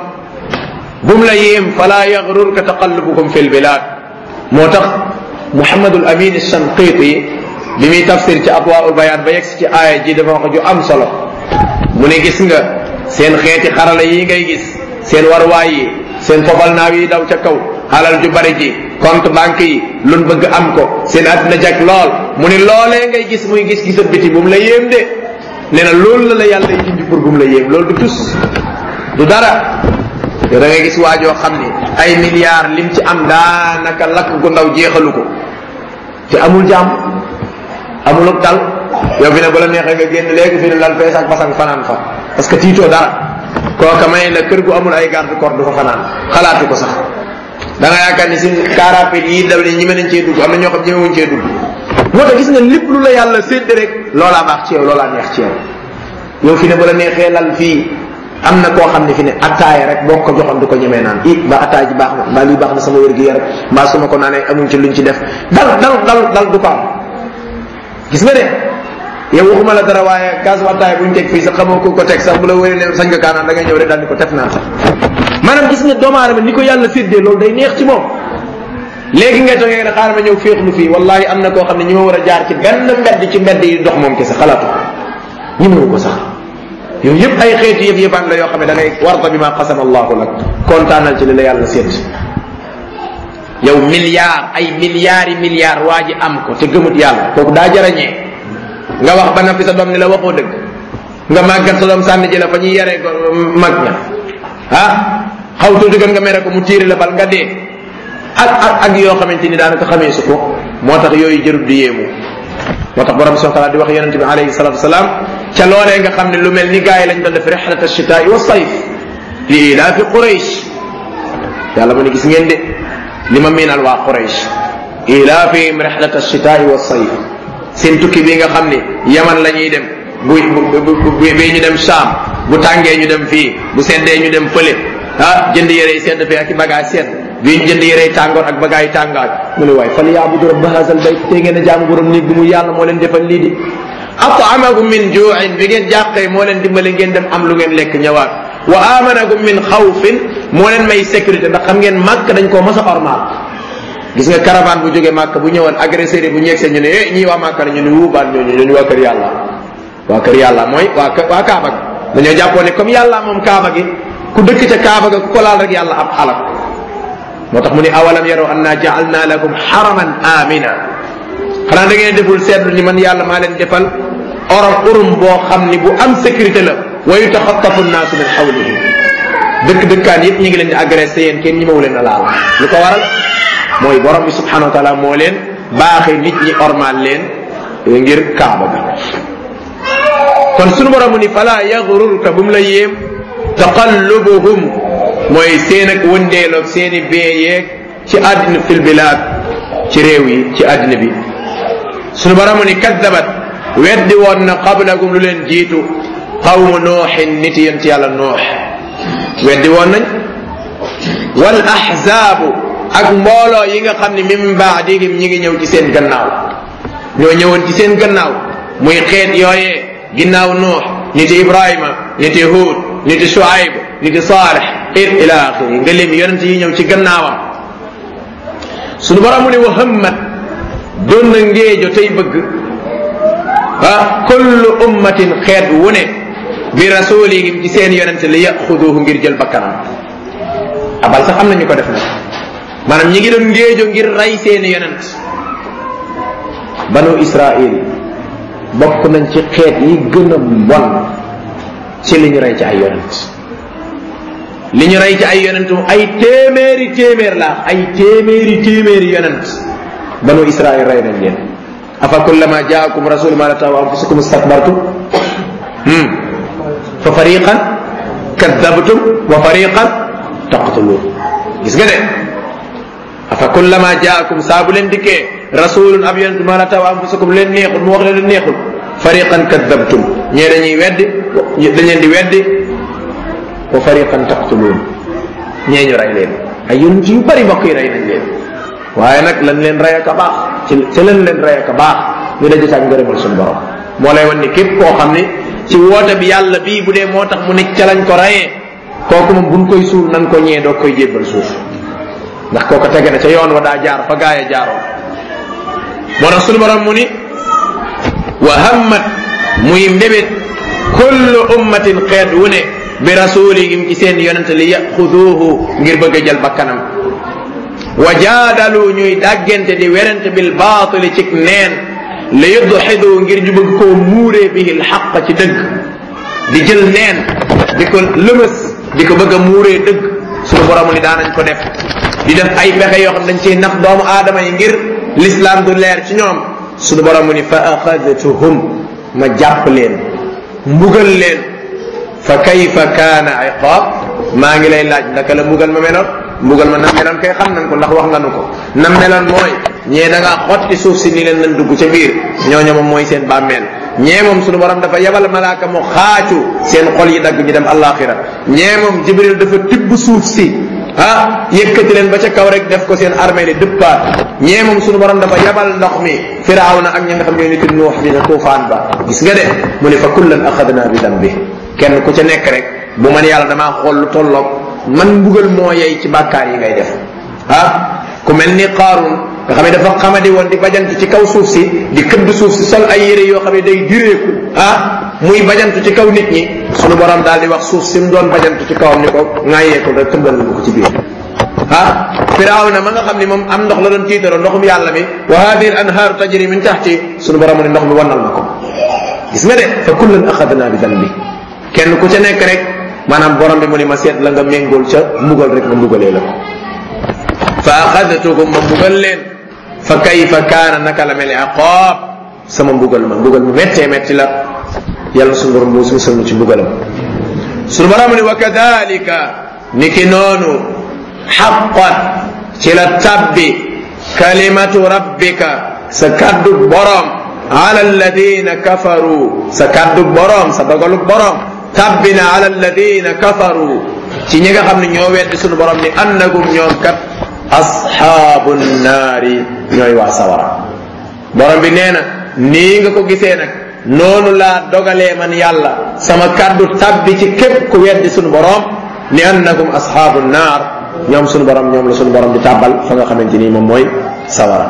bu mu la yéem fala yaghrurka taqallubukum fi lbilad moo tax Muhammadul Amin Shanqiti bi muy tafsir ci Adwaa'ul Bayaan ba yegsi ci aaya ji dafa wax ju am solo mu ne gis nga seen xeeti xarala yi ngay gis seen warwaay yi seen fofal naaw yi daw ca kaw alal ju bari ji compte banque yi luñ bëgg am ko seen àddina jag lool mu ne loolee ngay gis muy gis gisa biti bu mu la yéem de nee na loolu la la yàlla yi junj pour bu mu la yéem loolu du tus du dara yow da ngay gis waajoo xam ni ay milliards lim ci am daanaka lakk gu ndaw jeexalu ko te amul jàmm amul ak dal yow fi ne bu la neexee nga génn léegi fi ne lal fees ak basang fanaan fa parce que tiitoo dara kooka may la kër gu amul ay garde corps du fa fanaan xalaatu ko sax da nga yaakaar ni si car rapide yi daw ni ñi mën nañ cee dugg am na ñoo xam ñemewuñ cee dugg moo tax gis nga lépp lu la yàlla sédd rek loolaa baax ci yow loolaa neex ci yow yow fi ne bu la neexee lal fii am na koo xam ne fi ne attaaya rek boo ko joxoon du ko ñemee naan i ba attaaya ji baax na mbaa lii baax na sama wér gi yaram mbaa su ma ko naanee amuñ ci luñ ci def dal dal dal dal du ko am gis nga de yow waxuma la dara waaye gaz attaaya buñ teg fii sax xamoo ko ko teg sax bu la wéree ne sañ nga kaanaan da ngay ñëw rek daal ni ko tef naa sax maanaam gis nga doomu aadama ni ko yàlla séddee loolu day neex ci moom léegi ngay toogee ne xaaral ma ñëw féexlu fii wallahi am na koo xam ne ñi ma war a jaar ci benn mbedd ci mbedd yi dox moom kese xalaatu ko ñi mënu ko sax yooyu yëpp ay xeetu yëf yëfaan la yoo xam ne da ngay warta bi ma qasama allahu lak kontaanal ci li la yàlla sédd yow milliard ay milliards yi milliards waa ji am ko te gëmut yàlla kooku daa jarañee nga wax ba noppi sa doom ni la waxoo dëgg nga màggat sa doom sànni ji la fa ñuy yaree ko mag ña ah xaw tuuti gën nga mere ko mu tiiri la bal nga dee ak ak ak yoo xamante ni daanaka xamee su ko moo tax yooyu jërut di yéemu moo tax borom subhanahu wa ta'ala di wax yonente bi alayhi salatu wasalaam ca loolee nga xam ne lu mel ni gars yi lañ doon def rihlat ash-shitaa'i wa sayf li ilaafi Quraysh yàlla mu ne gis ngeen de li ma miinal waa Quraysh ilaafihim rihlat ash-shitaa'i wa sayf seen tukki bi nga xam ne yaman la ñuy dem bu bu bu bii ñu dem Sham bu tàngee ñu dem fii bu seddee ñu dem fële ah jënd yére yi sedd fii ak i bagage sedd bii ñu jënd yére yi tàngoor ak bagage yi tàngaay mu ne waaye fal yaabudu rabba haazal bayt tey ngeen a jaamu borom néeg bi mu yàlla moo leen defal lii di at'amahum min juu'in bi ngeen jàqee moo leen dimbale ngeen dem am lu ngeen lekk ñëwaat wa amanahum min xawfin moo leen may sécurité ndax xam ngeen màkk dañ koo mas a ormaal gis nga caravane bu jógee màkk bu ñëwoon agresseur yi bu ñu yegsee ñu ne eh ñii waa màkk la ñu ne wuubaan ñooñu ñooñu waa kër yàlla waa kër yàlla mooy waa waa kaaba gi dañoo jàppoo ne comme yàlla moom kaaba gi ku dëkk ca kaaba ga ku ko laal rek yàlla am xalak moo tax mu ne awalam yaraw anna ja'alna lakum haraman amina xanaa da ngeen deful seetlu ni man yàlla maa leen defal orom urum boo xam ni bu am sécurité la wa yutaxattafu nnaasu min hawlihim dëkk dëkkaan yëpp ñu ngi leen di agressé yéen kenn ñi maw leen a laal lu ko waral mooy borom bi subhanahu wa taala moo leen baaxee nit ñi ormal leen ngir kaaba bi kon sunu borom ni fala yaghrurka bu mu la yéem taqallubuhum mooy seen ak wëndeeloog seen i bee yeeg ci àddina fil bilaad ci réew yi ci àddina bi sunu borom ni kaddabat weddi woon na qablakum lu leen jiitu qawmu nooxin nit yéen ci yàlla noox weddi woon nañ wal ahzaabu ak mbooloo yi nga xam ne min baadihim ñi ngi ñëw ci seen gannaaw ñoo ñëwoon ci seen gannaaw muy xeet yooyee ginnaaw nuux niti ibrahima niti huud niti shuaib niti saalih ila axiri nga lim yonent yi ñëw ci gannaawam sunu borom mu ne wa hammat doon na ngéejo tey bëgg ah kullu ummatin xeet wu ne bi rasulihim ci seen yonent li yaxuduhu ngir jël bakkanam abal sax am nañu ko def nag maanaam ñi ngi doon ngéejo ngir rey seeni yonent. banu Israil bokk nañ ci xeet yi gën a bon ci li ñu rey ci ay yonent li ñu rey ci ay yonent ay téeméeri téeméer la ay téeméeri téeméeri yonent banu Israil rey nañ leen. afa kullama jaakum rasul ma la tawa anfusukum istakbartum fa fariqan kadabtum wa fariqan taqtulun. gis nga de afa kullama jaakum saa bu leen dikkee rasulun ab yonent ma la tawa anfusukum leen neexul mu wax leen neexul fariqan kadabtum ñee dañuy weddi dañ leen di weddi wa fariqan taqtulun ñee ñu rey leen ay yonent yu bari mbokk yi rey nañ leen waaye nag lan leen rey ak a baax ci ci lan leen rey ak a baax ñu daje ak ngërëmal suñu borom moo lay wan ni képp koo xam ni ci woote bi yàlla bii bu dee moo tax mu nekk ca lañ ko reyee kooku moom buñ koy suul nan ko ñee doo koy jébbal suuf ndax kooko tege na ca yoon wa daa jaar fa gaaya jaaroon. moo tax suñu borom mu ni wa hammat muy mbébét kullu ummatin xeet wu ne bi rasulihim ci seen yonente li yaxuduuhu ngir bëgg a jël bakkanam wa jaadalu ñuy dàggante di werante bil baatili ci neen li yudxidu ngir ñu bëgg koo muuree bihi lxaq ci dëgg di jël neen di ko lëmës di ko bëgg a muuree dëgg suñu borom ni daanañ ko def di def ay pexe yoo xam dañ ciy nax doomu aadama yi ngir l'islam du leer ci ñoom suñu borom ni fa axadtuhum ma jàpp leen mbugal leen fa kayfa kaana iqaab maa ngi lay laaj ndaka la mbugal ma meloon mbugal ma nam meloon kay xam nañ ko ndax wax nga nu ko nam meloon mooy ñee da ngaa xotti suuf si ni leen nañ dugg ca biir ñooñu moom mooy seen bàmmeel ñee moom suñu borom dafa yebal malaaka mu xaacu seen xol yi dagg ñu dem alaxira ñee moom jibril dafa tibb suuf si ah yëkkati leen ba ca kaw rek def ko seen armée li dëppaat ñee moom suñu borom dafa yebal ndox mi firawna ak ñi nga xam ñooy nit nuux bi na tuufaan ba gis nga de mu ne fa kullan axadna bi dambi kenn ku ca nekk rek bu man yàlla damaa xool lu tolloog man mbugal moo yey ci bàkkaar yi ngay def ah ku mel ni Qaaruun nga xam ne dafa xamadi woon di bajantu ci kaw suuf si di këdd suuf si sol ay yére yoo xam ne day direeku ah muy bajantu ci kaw nit ñi sunu borom daal di wax suuf si mu doon bajantu ci kawam ni ko ŋaayee ko rek tëmbal ko ci biir ah Firawna ma nga xam ni moom am ndox la doon tiitaroo ndoxum yàlla mi wa hadihi al anhaaru tajri min tahti sunu borom ni ndox mi wannal ma ko gis nga de fa kullan axadna bi dambi kenn ku ca nekk rek maanaam borom bi mu ni ma seet la nga méngool ca mbugal rek nga mbugalee la ko fa axadtuhum ma mbugal leen fa kayfa kaana naka la mel iqaab sama mbugal ma mbugal mu méttee métti la yàlla suñu borom mu musal ci mbugalam suñu borom ni wa kadalika niki noonu xaqat ci la tabbi kalimatu rabbika sa kaddu borom ala alladina kafaru sa kaddu borom sa dogalu borom tabbina ala alladina kafaru ci ñi nga xam ne ñoo weddi suñu borom ni annagum ñoom kat asxaabu naari ñooy waa sawara borom bi nee na nii nga ko gisee nag noonu laa dogalee man yàlla sama kaddu tabbi ci képp ku weddi suñu borom ni annagum asxaabu naar ñoom suñu borom ñoom la suñu borom di tàbbal fa nga xamante ni moom mooy sawara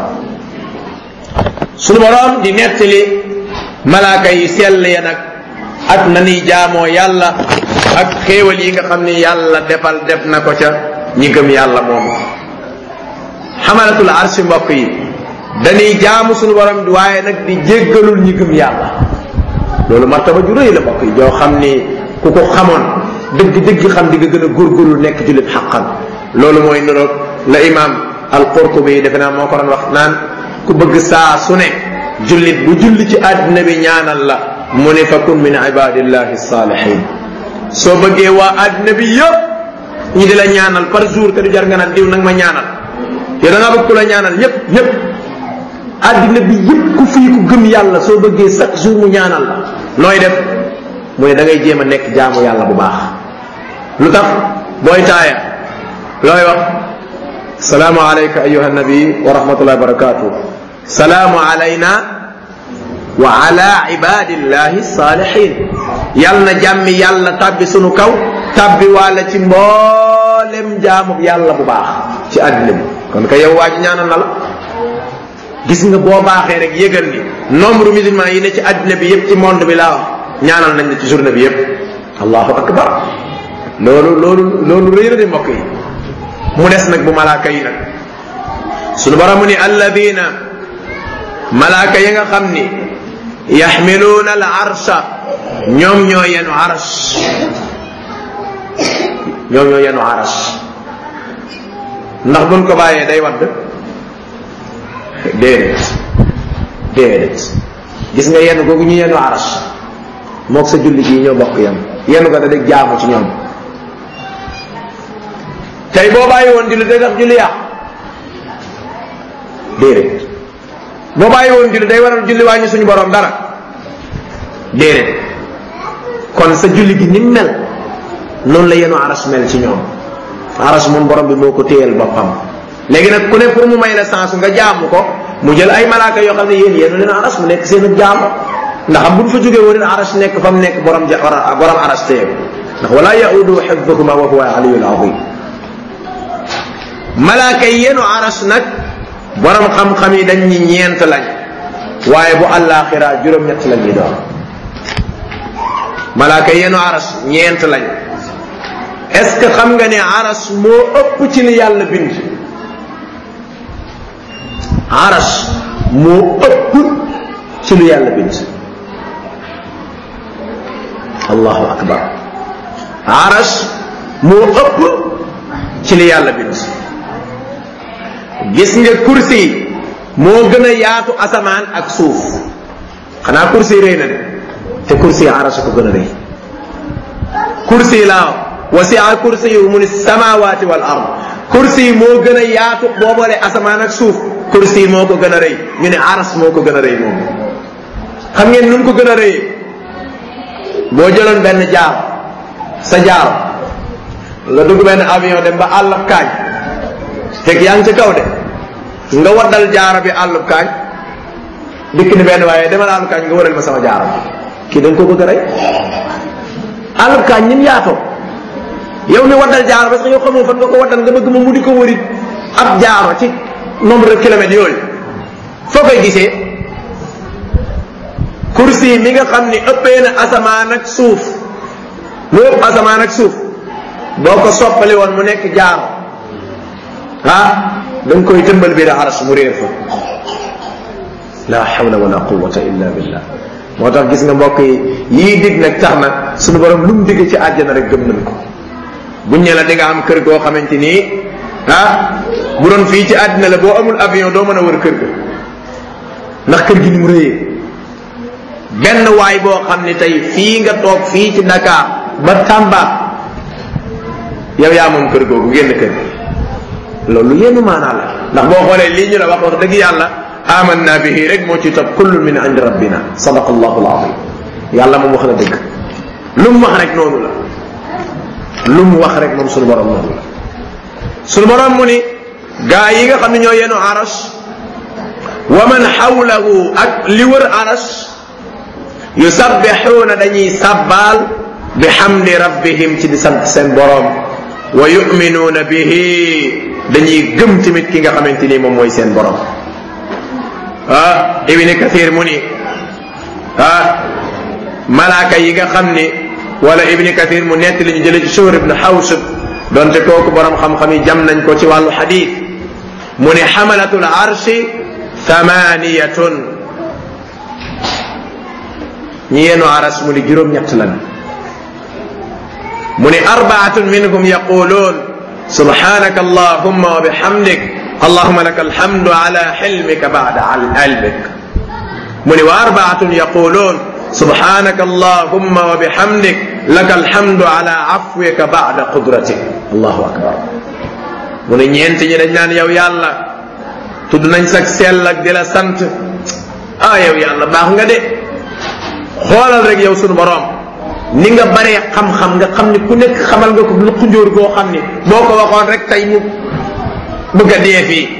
suñu borom di nettali malaaka yi sell ya nag ak na ni jaamoo yàlla ak xéewal yi nga xam ni yàlla defal def na ko ca ñi gëm yàlla moom xamalatul arsi mbokk yi dañuy jaamu suñu borom waaye nag di jéggalul ñi gëm yàlla loolu martaba ju rëy la mbokk yi joo xam ni ku ko xamoon dëgg dëgg xam di nga gën a góorgóorlu nekk jullit xaqan loolu mooy niroog la imam al-Qurtubi defe naa moo ko doon wax naan ku bëgg saa su ne jullit bu julli ci àddina bi ñaanal la mu ne fa kun min ibadillahi salihin soo bëggee waa àddina bi yëpp ñi di la ñaanal par jour te du jar nga naan diw nag ma ñaanal yow da ngaa bëgg ku la ñaanal ñëpp ñëpp àddina bi yëpp ku fii ku gëm yàlla soo bëggee chaque jour mu ñaanal la nooy def mu ne da ngay jéem a nekk jaamu yàlla bu baax lu tax booy taaya looy wax salaamu alayka ayuha nabi wa rahmatullahi wa barakatuh salaamu alayna wa ala ibadillahi salihin yàlla na jàmmi yàlla tabbi sunu kaw tabbi wàlla ci mboolem jaamu yàlla bu baax ci àddina bi kon ka yow waa ji ñaanal na la gis nga boo baaxee rek yëgal ni nombre musulman yi ne ci àddina bi yëpp ci monde bi laa wax ñaanal nañ la ci journée bi yëpp allahu akbar loolu loolu loolu rëy na de mbokk yi mu des nag bu malaaka yi nag sunu borom mu ni alladina malaaka ya nga xam ni yaxmiluuna al arsha ñoom ñoo yenu arsh ñoom ñoo yenu arsh ndax buñ ko bàyyee day wadd déedéet déedéet gis nga yenn googu ñu yenu arsh mook sa julli ji ñoo bokk yam yenn ko da dég jaamu ci ñoom tey boo bàyyi woon julli day tax julli yàq déedéet boo bàyyi woon julli day waral julli wàññi suñu borom dara déedéet kon sa julli gi ni mel noonu la yenu aras mel ci ñoom aras moom borom bi moo ko téyel boppam léegi nag ku ne pour mu may la sens nga jaamu ko mu jël ay malaaka yoo xam ne yéen yéenu leen aras mu nekk seen ak jaamu ndax am bu ñu fa jógee woon aras nekk fa mu nekk borom ja borom aras téye ndax wala yaudu xifduhuma wa huwa aliyul azim malaaka yi yenu aras nag borom xam-xam yi dañ ñi ñeent lañ waaye bu àllaaxira juróom-ñett lañ ñi doon malaaka yi yenu aras ñeent lañ est-ce que xam nga ne aras moo ëpp ci li yàlla bind aras moo ëpp ci li yàlla bind allahu akbar aras moo ëpp ci li yàlla bind gis nga kursi moo gën a yaatu asamaan ak suuf xanaa kursi rëy na de te kursi aras ko gën a rëy kursi laa wasia kursi yu mu ni samawati wal ard kursi moo gën a yaatu boo boolee asamaan ak suuf kursi moo ko gën a rëy ñu ne aras moo ko gën a rëy moom xam ngeen nu mu ko gën a rëyee boo jëloon benn jaar sa jaar nga dugg benn avion dem ba àllab kaañ fekk yaa ngi ci kaw de nga waddal jaara bi àllub kaañ dikk ni benn waaye demal àllub kaañ nga waral ma sama jaara bi kii da nga ko bëgg a rey àllub kaañ ñim yaatoo yow mi waddal jaara parce que yow xamoo fan nga ko waddal nga bëgg ma mu di ko wëri ab jaaro ci nombre de kilomètres yooyu foo koy gisee kursi mi nga xam ni ëppee na asamaan ak suuf lu ëpp asamaan ak suuf boo ko soppali woon mu nekk jaaro ah da nga koy tëmbal biir aras mu réer fa la hawla wala quwwata illa billah moo tax gis nga mbokk yi yii dig nag tax na suñu borom lu mu digg ci àjjana rek gëm nañ ko buñ ne la di nga am kër goo xamante nii ah bu doon fii ci àddina la boo amul avion doo mën a wër kër ga ndax kër gi ni mu rëyee benn waay boo xam ne tey fii nga toog fii ci Dakar ba Tamba yow yaa moom kër googu génn kër loolu yéenu maanaa la ndax boo xoolee lii ñu la wax wax dëgg yàlla amanna bihi rek moo ci topp kullu min indi rabbina sadaqa allahu alazim yàlla moom wax na dëgg lu mu wax rek noonu la lu mu wax rek moom sunu borom noonu la sunu borom mu ni gaa yi nga xam ne ñoo yenu aras wa man xawlahu ak li wër aras yusabbixuuna dañuy sabbaal bi xamdi rabbihim ci di sant seen borom wa yuminuuna bihi dañuy gëm tamit ki nga xamante ni moom mooy seen borom ah ibni kathir mu ni ah malaaka yi nga xam ni wala ibni kathir mu nett li ñu jële ci Shuhr ibn Hawshab donte kooku borom xam-xam yi jam nañ ko ci wàllu xadis mu ni xamalatul arshi thamaniyatun ñi yenu aras mu ni juróom-ñett lan mu ni arbaatun minhum yaquluun subhanaka allahumma wa bihamdik allahumma laka alhamdu ala hilmika ba'da ilmik mu ni wa arbaatun yaquluun subhanaka allahumma wa bihamdik laka alhamdu ala afwika ba'da qudratik allahu akbar mu ni ñeent ñi dañ naan yow yàlla tudd nañ sag sell ak di la sant ah yow yàlla baax nga de xoolal rek yow sunu borom ni nga baree xam-xam nga xam ni ku nekk xamal nga ko lu xunjóor goo xam ni boo ko waxoon rek tey mu bëgg a dee fii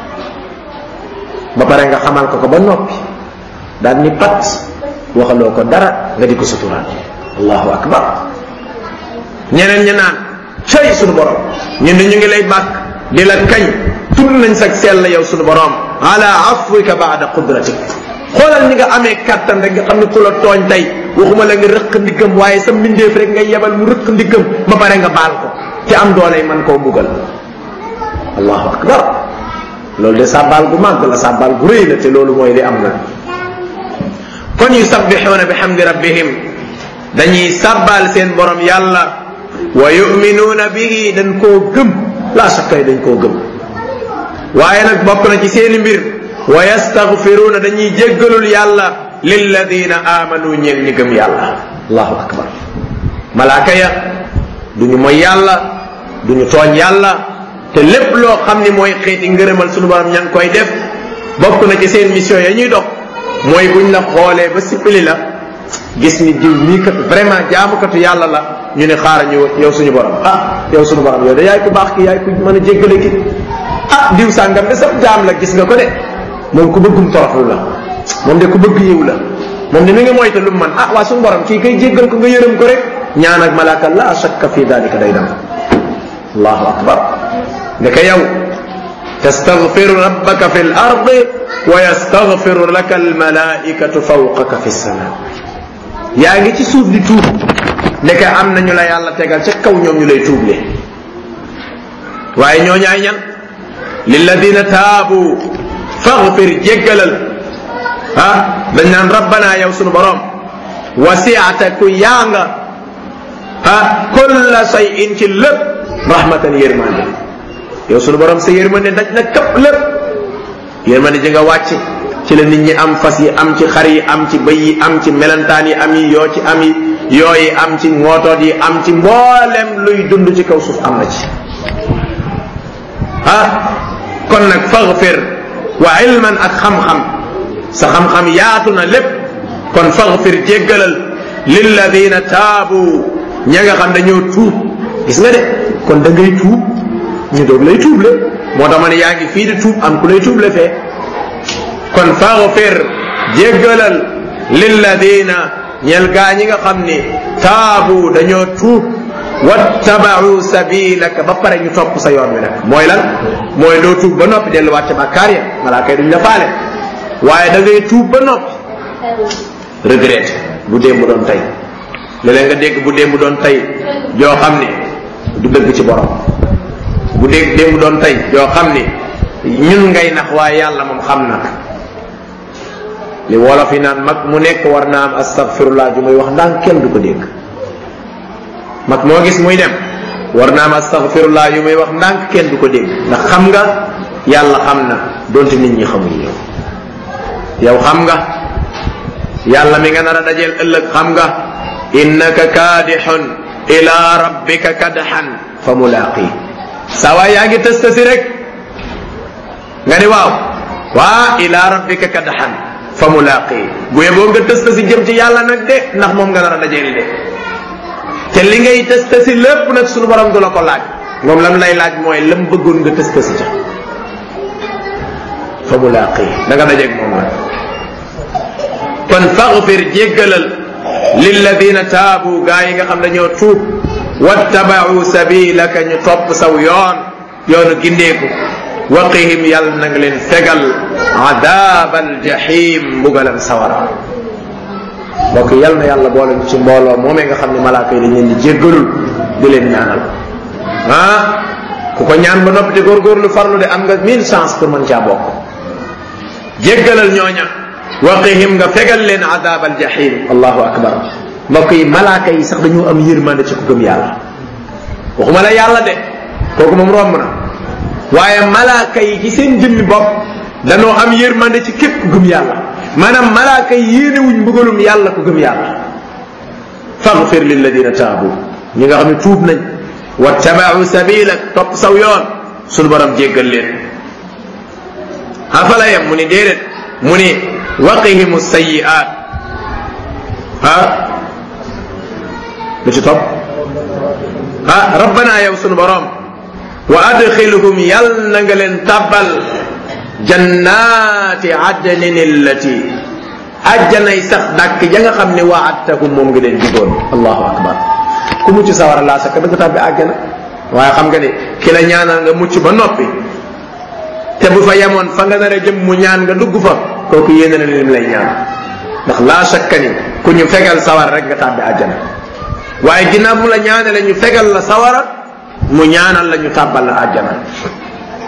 ba pare nga xamal ko ko ba noppi daal ni pat waxaloo ko dara nga di ko suturaal allahu akbar ñeneen ñi naan cay sunu borom ñun de ñu ngi lay bàkk di la kañ tudd nañ sag sell yow sunu borom ala afwika ba'da qudratik xoolal ni nga amee kattan rek nga xam ne ku la tooñ tey waxuma la nga rëq ndiggam waaye sa mbindeef rek nga yebal mu rëq ndiggam ba pare nga baal ko ci am doole man koo mbugal allahu akbar loolu de sàbbaal gu màgg la sàbbaal gu rëy la te loolu mooy li am na kon yusabbixuuna bi hamdi rabbihim dañuy sàbbaal seen borom yàlla wa yuminuuna bihi dañ koo gëm laa sakkay dañ koo gëm waaye nag bokk na ci seeni mbir wa yastaghfiruuna dañuy jéggalul yàlla lilladina amanu ñeel ñi gëm yàlla allahu akbar malaaka ya duñu mooy yàlla duñu tooñ yàlla te lépp loo xam ni mooy xeeti ngërëmal suñu borom ña ngi koy def bokk na ci seen mission ya ñuy dox mooy buñ la xoolee ba sippili la gis ni diw mii kat vraiment jaamukatu yàlla la ñu ne xaaral ñu yow suñu borom ah yow suñu borom yow de yaay ku baax ki yaay ku mën a jéggale ki ah diw sàngam de sax jaam la gis nga ko de moom ku bëggum toroxlu la moom de ku bëgg yiw la moom de mi ngi moyta lu mu man ah waa suñu borom kii kay jéggal ko nga yërëm ko rek ñaan ak malaaka la shakka fi dalika day dem allahu akbar ndeke yow tastaghfiru rabbaka fi l ardi wa yastaghfiru laka al malaikatu fawqaka fi sama yaa ngi ci suuf di tuub ndeke am nañu la yàlla tegal ca kaw ñoom ñu lay tuuble waaye ñoo ñaay ñan lilladina taabu faghfir jéggalal ah dañ naan rabbana yow sunu borom wasi'ata ku yaa nga ah kulla shay'in ci lépp rahmatan yërmande yow sunu borom sa yërmande daj na këpp lépp yërmande ji nga wàcc ci la nit ñi am fas yi am ci xar yi am ci bëy yi am ci melentaan yi am yi yoo ci am yi yooyi am ci ngootoot yi am ci mboolem luy dund ci kaw suuf am na ci ah kon nag faghfir wa ilman ak xam-xam sa xam-xam yaatu na lépp kon faghfir jéggalal lilladina taabu ña nga xam dañoo tuub gis nga de kon da ngay tuub ñu doog lay tuuble moo tax ma ne yaa ngi fii di tuub am ku lay tuuble fee kon faghfir jéggalal lilladina ñel gaa ñi nga xam ni taabu dañoo tuub wattaba'u sabilaka ba pare ñu topp sa yoon wi nag mooy lan mooy doo tuub ba noppi delluwaat ca bàkkaar ya malaaka yi duñ la faale waaye da ngay tuub ba noppi regret bu démb doon tey léeg-léeg nga dégg bu démb doon tey joo xam ni du dëgg ci borom bu dégg démb doon tey joo xam ni ñun ngay nax waaye yàlla moom xam na li wolof yi naan mag mu nekk war naa am astaghfirullah ju muy wax ndànk kenn du ko dégg mag moo gis muy dem war naa am astaghfirullah yu muy wax ndànk kenn du ko dégg ndax xam nga yàlla xam na donte nit ñi xamuñu yow yow xam nga yàlla mi nga nar a dajeel ëllëg xam nga innaka kaadixun ila rabbika kadxan fa mulaaqi saa waay yaa ngi tës tësi rek nga ni waaw waa ila rabbika kadxan fa mulaaqi bu yeboo nga tës tësi jëm ci yàlla nag de ndax moom nga nar a dajeel de te li ngay tës tësi lépp nag sunu borom du la ko laaj moom lam lay laaj mooy lam bëggoon nga tës tësi ca fa mulaaqi da nga dajeeg moom nag kon faghfir jéggalal lilladina taabu gaa yi nga xam dañoo tuub wattaba'u sabilaka ñu topp saw yoon yoonu gindeeku waqihim yàlla na nga leen fegal adabal jahim mbugalam sawara mbokk yal na yàlla boole ñu ci mbooloo moomee nga xam ne malaaka yi dañ leen di jéggalul di leen ñaanal ah ku ko ñaan ba noppi te góorgóorlu farlu de am nga mille chance pour mën caa bokk jéggalal ñooña waqihim nga fegal leen adabal jahim allahu akbar mbokk yi malaaka yi sax dañoo am yërmande ci ku gëm yàlla waxuma la yàlla de kooku moom romb na waaye malaaka yi ci seen jëmmi bopp dañoo am yërmande ci képp ku gëm yàlla maanaam malaaka yi yéenewuñ mbugalum yàlla ku gëm yàlla faghfir lilladina taabu ñi nga xam ne tuub nañ wattaba'u sabilak topp saw yoon sunu borom jéggal leen afala yam mu ni déedéet mu ni waqihim sayyi'at ah lu ci topp ah rabbana yow sunu borom wa adxilhum yal na nga leen tàbbal jannati adnin allati ajjanay sax dàkk ja nga xam ne waadtahum moom nga leen digoon allahu akbar ku mucc sawara laa sakk da nga tàbbi àjjana waaye xam nga ne ki la ñaanal nga mucc ba noppi te bu fa yemoon fa nga nar a jëm mu ñaan nga dugg fa kooku yéene na lim lay ñaan ndax laa sakka ni ku ñu fegal sawara rek nga tàbbi àjjana waaye ginnaaw mu la ñaanale ñu fegal la sawara mu ñaanal la ñu tàbbal la àjjana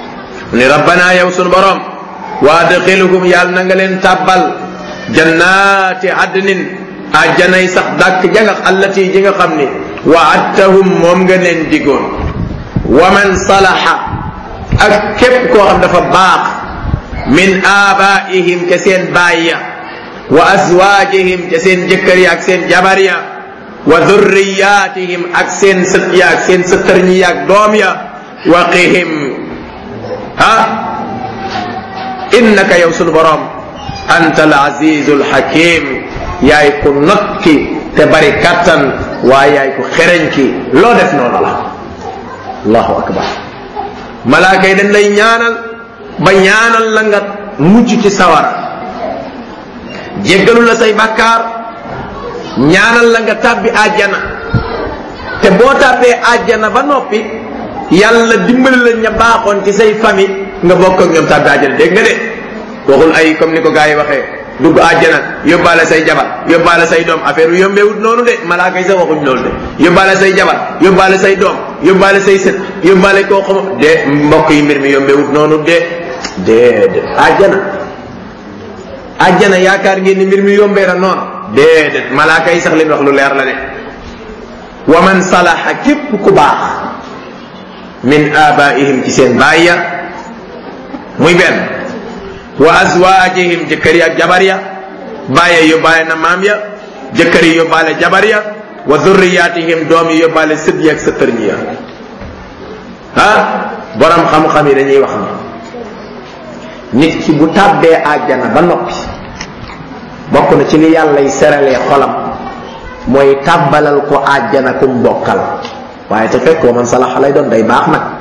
ni rabbana yow sunu borom wa adxilhum yàlla na nga leen tàbbal jannaati adnin ajjanay sax dàkk ja nga allati ji nga xam ni waadtahum moom nga leen digoon wa man salaha ak képp koo xam dafa baax min abaihim ca seen baay ya wa azwaajihim ca seen jëkkër ya ak seen jabar ya wa dhurriyatihim ak seen sët ya ak seen sëttër ñi ya ak doom ya wa qihim ah innaka yow sunu borom anta al azizul hakim yaay ku not ki te bari kattan waaye yaay ku xereñ ki loo def noonu la allahu akbar malaaka yi dañ lay ñaanal ba ñaanal la nga mucc ci sawara jéggalu la say bàkkaar ñaanal la nga tàbbi àjjana te boo tàbbee àjjana ba noppi yàlla dimbali la ña baaxoon ci say famille nga bokk ak ñoom tàbbi àjjana dégg nga de waxul ay comme ni ko gars yi waxee dugg àjjana yóbbaale say jabar yóbbaale say doom affaire yu yombewut noonu de malaaka yi sax waxuñ loolu de yóbbaale say jabar yóbbaale say doom yóbbaale say sët yóbbaale koo xam de mbokk yi mbir mi yombewut noonu de déedéet àjjana àjjana yaakaar ngeen ni mbir mi yombee na noonu déedéet malaaka yi sax leen wax lu leer la de wa man salaha képp ku baax min abaihim ci seen baay ya muy benn wa azwaajihim jëkkër yi ak jabar ya bàyye yóbbaale na maam ya jëkkër yi yóbbaale jabar ya wa dhurriyatihim doom yi yóbbaale sët yi ak sëttër ñi ya ah borom xam-xam yi dañuy wax ni nit ki bu tàbbee àjjana ba noppi bokk na ci li yàllay seralee xolam mooy tàbbalal ko àjjana kum bokkal waaye te fekk wa man salaxa lay doon day baax nag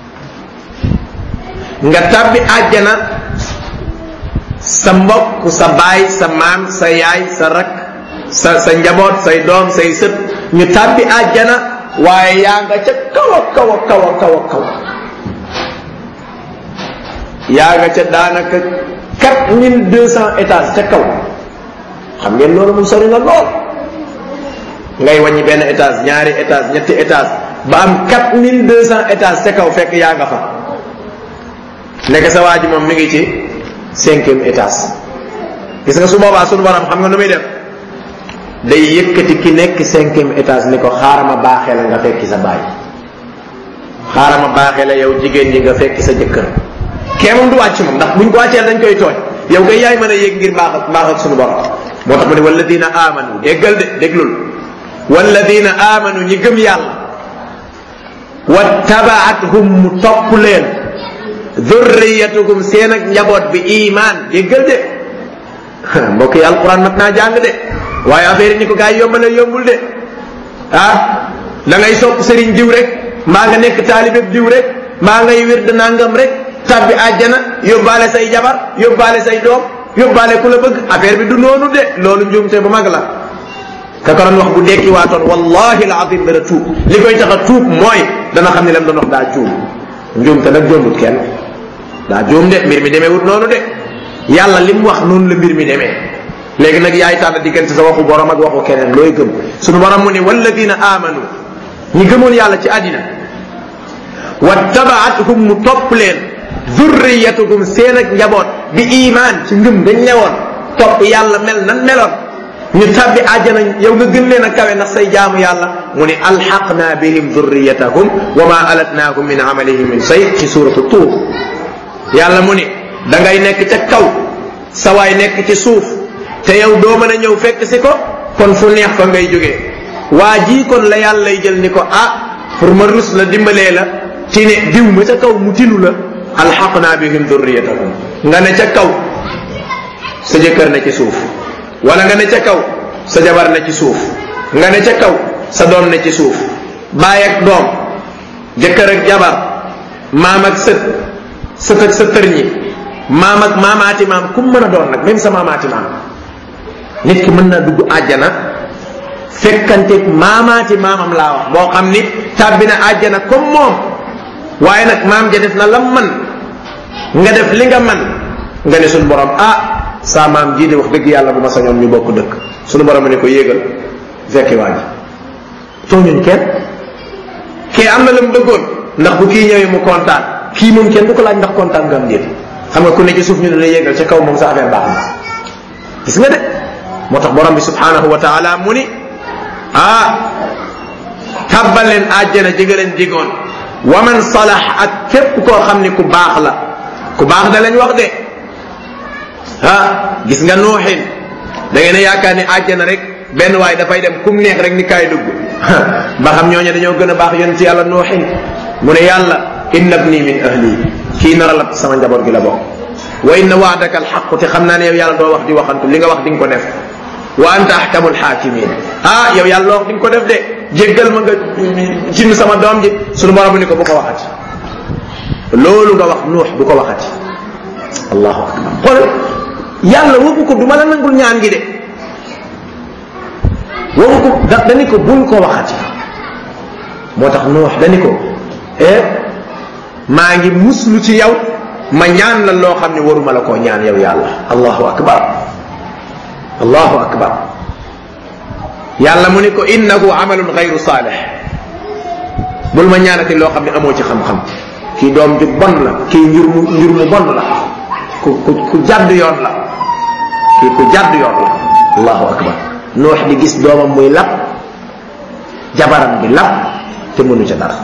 nga tàbbi àjjana sa mbokk sa baay sa maam sa yaay sa rak sa sa njaboot say doom say sët ñu tàbbi àjjana waaye yaa nga ca kaw a kaw a kaw a kaw a kaw yaa nga ca daanaka quatre mille deux cent étages ca kaw xam ngeen loolu mu sori na lool ngay wàññi benn étage ñaari étage ñetti étage ba am quatre mille deux cent étages ca kaw fekk yaa nga fa nekk sa waa ji moom mi ngi ci cinquième étage gis nga su boobaa suñu borom xam nga nu muy def day yëkkati ki nekk cinquième étage ni ko xaarama baaxee la nga fekki sa baay xaarama baaxee la yow jigéen ñi nga fekki sa jëkkër kee moom du wàcc moom ndax buñ ko wàccee dañ koy tooñ yow kay yaay mën a yëg ngir baax ak baax ak suñu borom moo tax mu ne walladina amanu déggal de déglul walladina amanu ñi gëm yàlla wattabaathum mu topp leen dhurriyatuhum seen ak njaboot bi iman déggal de mbokk yi alquran mat naa jàng de waaye affaire yi ni ko gaa yi yombale yombul de ah da ngay sopp sëriñ diw rek maa nga nekk taalibe diw rek maa ngay wér de nangam rek tabbi àjjana yóbbaale say jabar yóbbaale say doom yóbbaale ku la bëgg affaire bi du noonu de loolu njuumte bu mag la ka ko doon wax bu dekki waatoon wallahi alazim dana tuub li koy tax a tuub mooy dana xam ne lam doon wax daa juum njuumte nag jombut kenn daa juum de mbir mi demee wut noonu de yàlla li mu wax noonu la mbir mi demee léegi nag yaay tànn diggante sa waxu borom ak waxu keneen looy gëm sunu borom mu ne walladina amanu ñi gëmoon yàlla ci àddina wattabaathum mu topp leen zurriyatuhum seen ak njaboot bi iman ci ngëm dañ newoon topp yàlla mel nan meloon ñu tabbi àjjana yow nga gën leen a kawe ndax say jaamu yàlla mu ne alxaqna bihim zurriyatahum wa ma alatnahum min amalihim min shay ci suratu tuur yàlla mu ne da ngay nekk ca kaw sa waay nekk ci suuf te yow doo mën a ñëw fekk si ko kon fu neex fa ngay jógee waa jii kon la yàlla lay jël ni ko ah pour ma rus la dimbalee la ci ne diw ma ca kaw mu tinu la alxaqna bihim zurriyatahum nga ne ca kaw sa jëkkër ne ci suuf wala nga ne ca kaw sa jabar ne ci suuf nga ne ca kaw sa doom ne ci suuf baay ak doom jëkkër ak jabar maam ak sët sët ak sëtër ñi maam ak maamaati maam ku mën a doon nag même sa maamaati maam nit ki mën naa dugg àjjana fekkanteeg maamaati maamam laa wax boo xam ni tàbbi na àjjana comme moom waaye nag maam ja def na lam man nga def li nga man nga ne suñu borom ah saa maam jii de wax dëgg yàlla bu ma sañoon ñu bokk dëkk suñu borom ne ko yéegal fekki waa ji tooñuñ kenn kee am na la mu bëggoon ndax bu kii ñëwee mu kontaan kii moom kenn du ko laaj ndax kontaan nga am déet xam nga ku ne ci suuf ñu ne la yéegal ca kaw moom sa affaire baax na gis nga de moo tax borom bi subhanahu wa taala mu ni ah tabbal leen àjjana ji nga leen digoon wa man salax ak képp koo xam ni ku baax la ku baax da lañ wax de ah gis nga nuuxin da ngeen a yaakaar ni àjjana rek benn waay dafay dem kum neex rek ni kaay dugg ba xam ñooñu dañoo gën a baax yonent yàlla nuuxin mu ne yàlla inna ibni min ahli kii nar a lab sama njaboot gi la bokk wa inna waadaka alxaqu te xam naa ne yow yàlla doo wax di waxantu li nga wax di nga ko def wa anta ahkamul hakimin ah yow yàlla doo wax di nga ko def de jéggal ma nga cin sama doom ji sunu borom ni ko bu ko waxati loolu nga wax nuux du ko waxati allahu akbar xool yàlla waxu ko du ma la nangul ñaan gi de waxu ko da dani ko bul ko waxati moo tax nuux dani ko eh maa ngi muslu ci yow ma ñaan la loo xam ne waruma la koo ñaan yow yàlla allahu akbar allahu akbar yàlla mu ni ko innahu amalun gayru saalih bul ma ñaanati loo xam ne amoo ci xam-xam kii doom ju bon la kii njur mu njur mu bon la ku ku ku jàdd yoon la kii ku jàdd yoon la allahu akbar nuux di gis doomam muy lap jabaram bi lap te mënu ca dara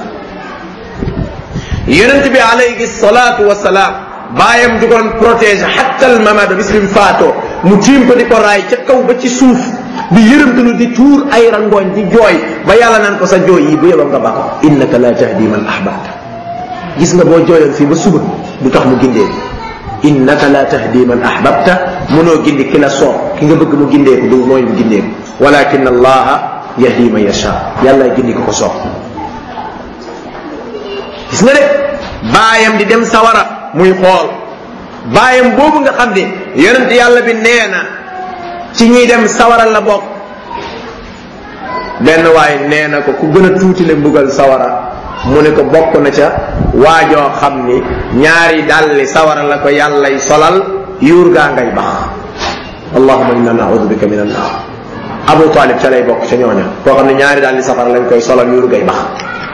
yonent bi alayhi salaatu wasalaam baayam du koon protéger hatta al mamad bis bi mu faatoo mu tiim ko di ko raay ca kaw ba ci suuf di yërëmtalu di tuur ay rangooñ di jooy ba yàlla naan ko sa jooy yi bu yebal nga ba ko innaka la tahdi man ahbabta gis nga boo jooyoon fii ba suba du tax mu gindee innaka la tahdi man ahbabta mënoo gindi ki la soob ki nga bëgg mu gindeeku du mooy mu gindeeku walakin allaha yahdi man yasha yàlla gindi ko ko soob gis nga de baayam di dem sawara muy xool baayam boobu nga xam ne yonent yàlla bi nee na ci ñiy dem sawara la bokk benn waay nee na ko ku gën a tuuti le mbugal sawara mu ne ko bokk na ca waajoo xam ni ñaari dalli sawara la ko yàllay solal yuur gaa ngay bax allahumma inna na'udhu bika min an-nar Abu Talib ca lay bokk ca ñooña koo xam ne ñaari dalli safara lañ koy solal yuur gay bax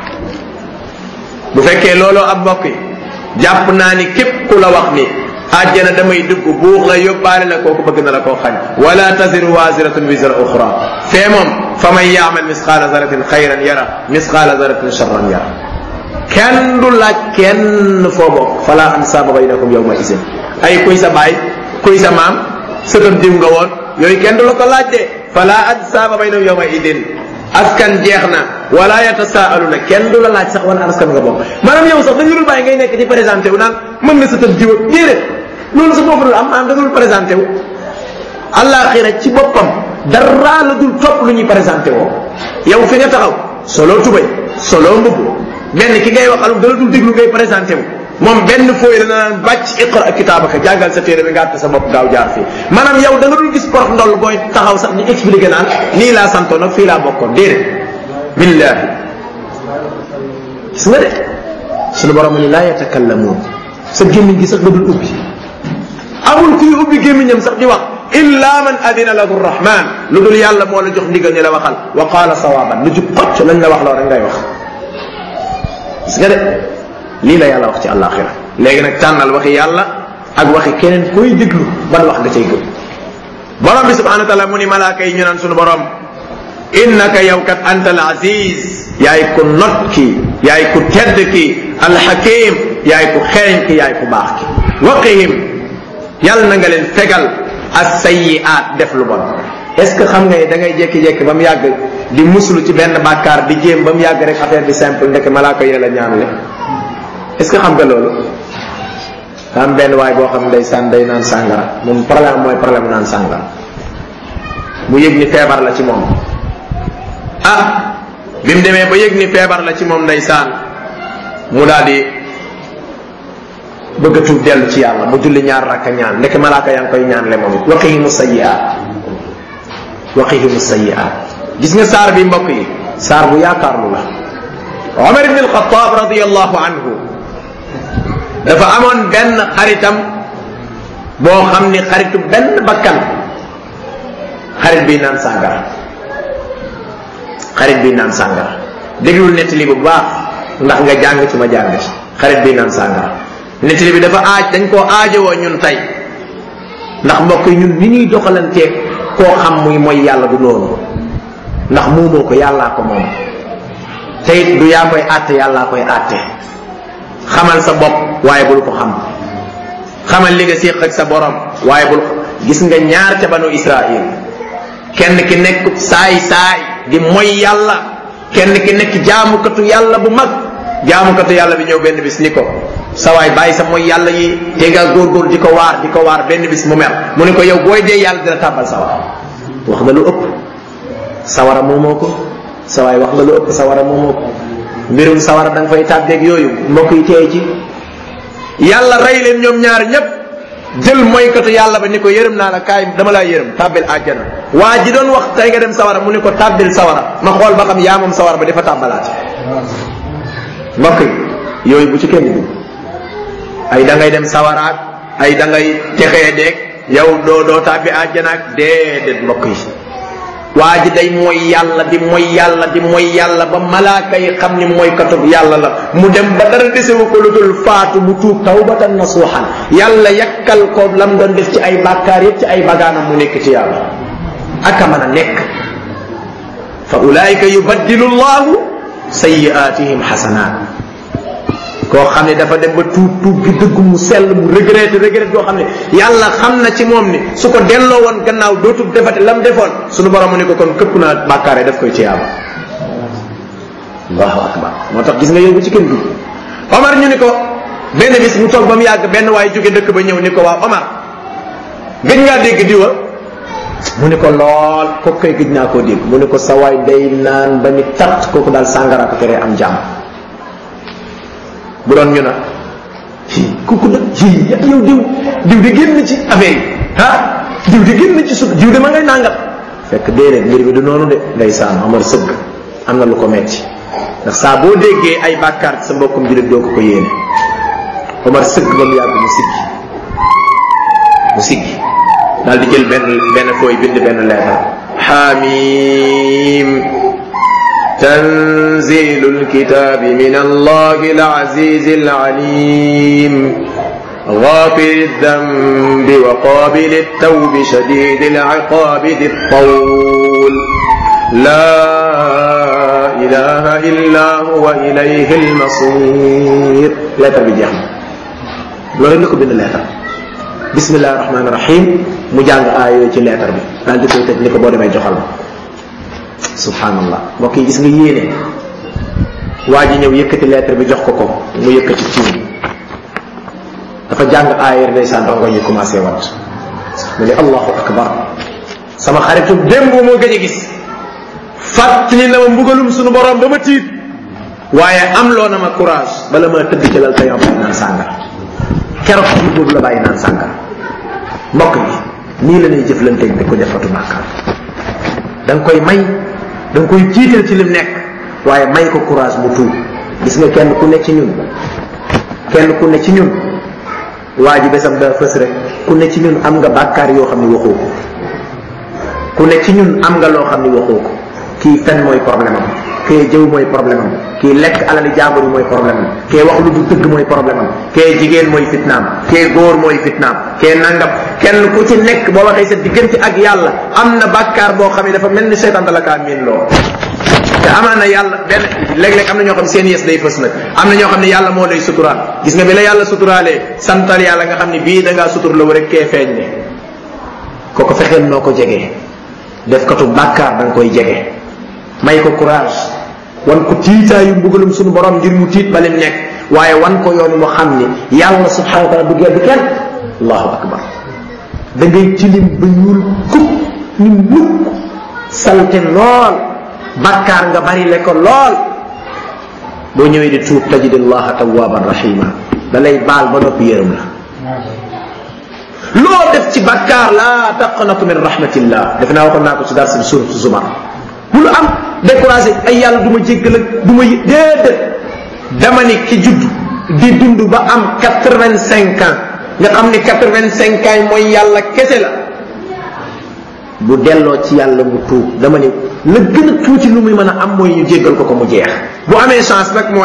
bu fekkee looloo am mbokk yi jàpp naa ni képp ku la wax ni àjjana damay dugg buux la yóbbaale la kooku bëgg na la koo xañ wala taziru waziratun wizra uxra fee moom fa man yaamal misqaala zaratin xayran yara misqaala zaratin charran yara kenn du laaj kenn foo bokk fala ansaaba baynakum yawma isin ay kuy sa baay kuy sa maam sëtam diw nga woon yooyu kenn du la ko laaj de fala ansaaba baynahum yawma idin askan jeex na wala yatasaaluna kenn du la laaj sax wala askan nga bokk maanaam yow sax dañu dul bàyyi ngay nekk di présenté wu naan mën na sëtam diw ak déedéet loolu sa boobu dul am maanaam da dul présenté wu àllaaxira ci boppam dara la dul topp lu ñuy présenté woo yow fi nga taxaw solo tubay solo mbubb benn ki ngay waxal dala dul déglu ngay présenté wu moom benn fooy la naan bàcc iqra kitaabaka jàngal sa téere bi nga àtte sa bopp gaaw jaar fii maanaam yow da nga dul gis porox ndoll booy taxaw sax di expliqué naan nii laa santoon ak fii laa bokkoon déedéet billahi gis nga de suñu borom ni laa yatakallamuun sa gémmiñ gi sax da dul ubbi amul kuy ubbi gémmiñam sax di wax illa man adina lahu rrahman lu dul yàlla moo la jox ndigal ni la waxal wa qaala sawaban lu jub xocc lañ la wax loo rek ngay wax gis nga de lii la yàlla wax ci àllaaxira léegi nag tànnal waxi yàlla ak waxi keneen koy déglu ban wax nga cay gëm borom bi subhanahu wa taala mu ni malaaka yi ñu naan sunu borom innaka yow kat anta al aziz yaay ku not ki yaay ku tedd ki al hakim yaay ku xereñ ki yaay ku baax ki waqihim yàlla na nga leen fegal as sayyi'at def lu bon est-ce que xam nga da ngay jékki-jékki ba mu yàgg di muslu ci benn bàkkaar di jéem ba mu yàgg rek affaire bi simple ndek malaaka yi la ñaanle est-ce que xam nga loolu daa am benn waay boo xam ne day sàn day naan sàngara moom problème mooy problème naan sàngara mu yëg ni feebar la ci moom ah bi mu demee ba yëg ni feebar la ci moom day saan mu daal di bëgg a tuub dellu ci yàlla mu julli ñaar rakka ñaan ndek malaaka yaa ngi koy ñaan le moom it waqihimu sayyi'at waqihimu sayyi'at gis nga saar bi mbokk yi saar bu yaakaarlu la Omar ibn al-Khattab radiyallahu anhu dafa amoon benn xaritam boo xam ni xaritu benn bakkan xarit bi naan sàngara xarit bi naan sàngara déglul nettali bu baax ndax nga jàng ci ma jàng ci xarit bi naan sàngara nettali bi dafa aaj dañ koo aajowoo ñun tey ndax mbokk yi ñun ni ñuy doxalanteeg koo xam muy mooy yàlla du noonu ndax moomoo ko yàllaa ko moom te it du yaa koy àtte yàllaa koy àtte xamal sa bopp waaye bul ko xam xamal li nga séq ak sa borom waaye bul ko gis nga ñaar ca banu Israil kenn ki nekk saay saay di mooy yàlla kenn ki nekk jaamukatu yàlla bu mag jaamukatu yàlla bi ñëw benn bis ni ko sawaay bàyyi sa mooy yàlla yi te nga góorgóor di ko waar di ko waar benn bis mu mer mu ne ko yow booy dee yàlla dina tàbbal sawara wax nga lu ëpp sawara moomoo ko sawaay wax nga lu ëpp sawara moomoo ko mbirum sawara da nga fay tàbbeeg yooyu mbokk yi teey ci yàlla rey leen ñoom ñaar ñépp jël moykatu yàlla ba ni ko yërëm naa la kaay dama laa yërëm tàbbil àjjana waa ji doon wax tey nga dem sawara mu ni ko tàbbil sawara ma xool ba xam yaa moom sawara ba dafa tàbbalaate mbokk yi yooyu bu ci kenn dugg ay da ngay dem sawaraat ay da ngay texee deeg yow doo doo tàbbi àjjanaak déedéet mbokk yi waa ji day mooy yàlla di mooy yàlla di mooy yàlla ba malaaka yi xam ni mooy katub yàlla la mu dem ba dara desewu ko lu dul faatu mu tuub tawbatan nasuhan yàlla yakkal ko lam doon def ci ay bàkkaar yëpp ci ay bagaanam mu nekk ci yàlla aka mën a nekk fa ulaika yubaddilu llahu sayyi'atihim hasanat koo xam ne dafa dem ba tuub tuub gi dëgg mu sell mu regretté regretté koo xam ne yàlla xam na ci moom ni su ko delloo woon gannaaw dootul defati lam defoon suñu borom mu ne ko kon këpp naa bàkkaare daf koy ci yàlla allahu akbar moo tax gis nga yow bu ci kenn dugg Omar ñu ni ko benn bis mu toog ba mu yàgg benn waaye jóge dëkk ba ñëw ni ko waaw Omar gëj ngaa dégg diwa mu ni ko lool kooku koy gëj naa koo dégg mu ni ko sa waay day naan ba ni tat kooku daal sàngara ko teree am jàmm bu doon ñu nag kooku da yow diw diw di génn ci affaire yi ah diw di génn ci suuf diw de ma ngay nàngal fekk déedéet mbir bi du noonu de ndeysaan Omar sëgg am na lu ko metti ndax saa boo déggee ay bàkkaar sa mbokkum jullit doo ko ko yéene Omar sëgg ba mu yàgg mu siggi mu siggi daal di jël benn benn fooy bind benn leetar xaamim تنزيل الكتاب من الله العزيز العليم غافر الذنب وقابل التوب شديد العقاب ذي الطول لا إله إلا هو إليه المصير لا تربيجهم لو لكم بين لا بسم الله الرحمن الرحيم مجانغ آية لا تربي قال دكتور تجنيك بودي ما يجحل subhanallah mbokk yi gis nga yéene waa ji ñëw yëkkati lettre bi jox ko ko mu yëkkati ci dafa jàng aayar ndeysaan dongo yi commencé wat mu ne allahu akbar sama xaritu démb moo gëj a gis fàttali na ma mbugalum sunu borom ba ma tiit waaye am loo na ma courage bala ma tëdd ci lal tey bàyyi naan sàngara keroog ci boobu la bàyyi naan sàngara mbokk yi nii la ñuy jëflanteeg ne ko defatu bàkkaar da nga koy may da nga koy jiital ci lim nekk waaye may ko courage mu tuub gis nga kenn ku ne ci ñun kenn ku ne ci ñun waa ji besam daa fës rek ku ne ci ñun am nga bàkkaar yoo xam ne waxoo ko ku ne ci ñun am nga loo xam ne waxoo ko kii fen mooy problème am kii jëw mooy problème am kii lekk alali jàmbur yi mooy problème am kii wax lu du dëgg mooy problème am kii jigéen mooy fitnaam kii góor mooy fitnaam kii nangam kenn ku ci nekk boo waxee sa diggante ak yàlla am na bàkkaar boo xam ne dafa mel ni seytaan da la kaa miin loo te amaana yàlla benn léeg-léeg am na ñoo xam ne seen yes day fës nag am na ñoo xam ne yàlla moo lay suturaal gis nga bi la yàlla suturaalee santal yàlla nga xam ne bii da ngaa sutur la rek kee feeñ ne kooku fexeel noo ko jegee def katu bàkkaar da nga koy jege may ko courage wan ko tiitaayu mbugalum suñu borom ngir mu tiit ba lim nekk waaye wan ko yoon moo xam ni yàlla subhanahu wa taala du gedd kenn allahu akbar da ngay tilim ba ñuul kub ni mukk salte lool bakkaar nga bari le ko lool boo ñëwee di tuub tajidillaha tawwaban rahima da lay baal ba noppi yërëm la loo def ci bakkaar la taqnatu min rahmatillah def naa waxoon naa ko ci dar si suratu zumar bul am découragé ay yàlla du ma jéggal ak du ma déedéet dama ni ki judd di dund ba am quatre-vingt-cinq ans nga xam ni quatre-vingt-cinq ans mooy yàlla kese la bu delloo ci yàlla mu tuub dama ni la gën a tuuti lu muy mën a am mooy ñu jéggal ko ko mu jeex bu amee chance nag mooy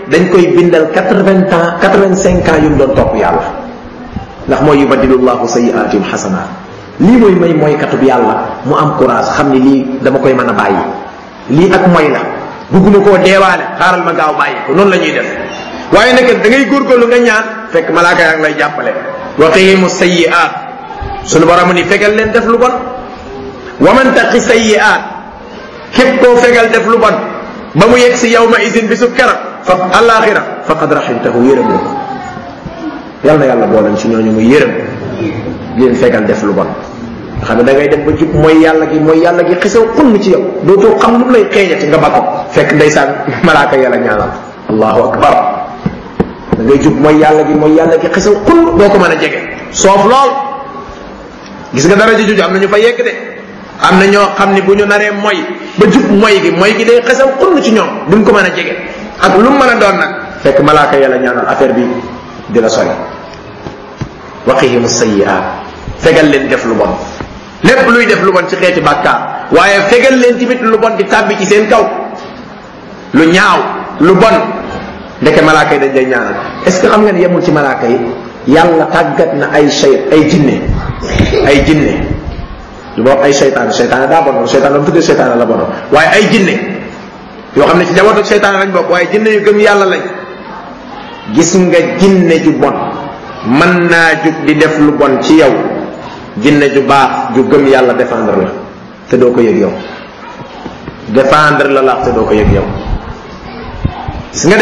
dañ koy bindal quatre-vingts ans quatre-vingt-cinq ans yu mu doon topp yàlla ndax mooy yubadilullahu sayyi'atihim hasanat lii mooy may mooy katub yàlla mu am courage xam ni lii dama koy mën a bàyyi lii ak mooy la bugguma koo deewaale xaaral ma gaaw bàyyi ko noonu la ñuy def waaye nag da ngay góorgóorlu nga ñaan fekk malaaka yaa ngi lay jàppale wa qihimu sayyi'at sunu borom ni fegal leen def lu bon wa man taqi sayyi'at képp koo fegal def lu bon ba mu yegg si yawma idin bisu keroog fa alaxira faqad rahimtahu yërëm la ko yal na yàlla booleen ci ñooñu muy yërëm leen fegal def lu bon nga xam ne da ngay dem ba jub mooy yàlla gi mooy yàlla gi xisaw xunn ci yow dootoo xam lu lay xeeñati nga ba ko fekk ndeysaan malaaka yàlla ñaanal allahu akbar da ngay jub mooy yàlla gi mooy yàlla gi xisaw xunn doo ko mën a jege soof lool gis nga dara ji juju am na ñu fa yegg de am na ñoo xam ni bu ñu naree mooy ba jub mooy gi mooy gi day xesaw xunn ci ñoom duñ ko mën a jege ak lu mu mën a doon nag fekk malaaka yàlla ñaanal affaire bi di la sori waqihimu sayyi'at fegal leen def lu bon lépp luy def lu bon ci xeeti bàkkaar waaye fegal leen tamit lu bon di tàbbi ci seen kaw lu ñaaw lu bon ndeke malaaka yi dañ lay ñaanal est-ce que xam nga ne yemul ci malaaka yi yàlla tàggat na ay shay ay jinne ay jinne lu ma wax ay seytaane seytaane daa bonoon seytaane la mu tuddee seytaane la bonoon waaye ay jinne yoo xam ne ci njabootu seytaane lañ bokk waaye jinne yu gëm yàlla lañ gis nga jinne ju bon mën naa jug di def lu bon ci yow jinne ju baax ju gëm yàlla défendre la te doo ko yëg yow défendre la la te doo ko yëg yow gis nga de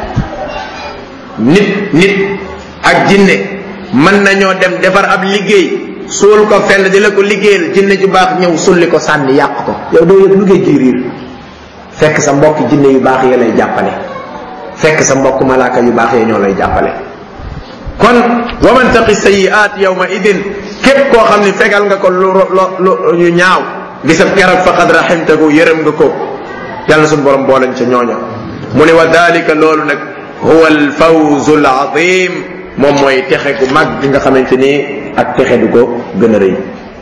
nit nit ak jinne mën nañoo dem defar ab liggéey suul ko fenn di la ko liggéeyal jinne ju baax ñëw sulli ko sànni yàq ko yow doo yëg lu ngay ji riir fekk sa mbokk jinne yu baax ya lay jàppale fekk sa mbokk malaaka yu baax ya ñoo lay jàppale kon wa man taqi sayyi'at yawma idin képp koo xam ni fegal nga ko lu lu ñu ñaaw gisab keroog faqad rahimtahu yërëm nga ko yàlla suñu borom boolañ ca ñooña mu ne wa dalika loolu nag huwa al fawzu al azim moom mooy texe gu mag gi nga xamante ni ak texe du ko gën a rëy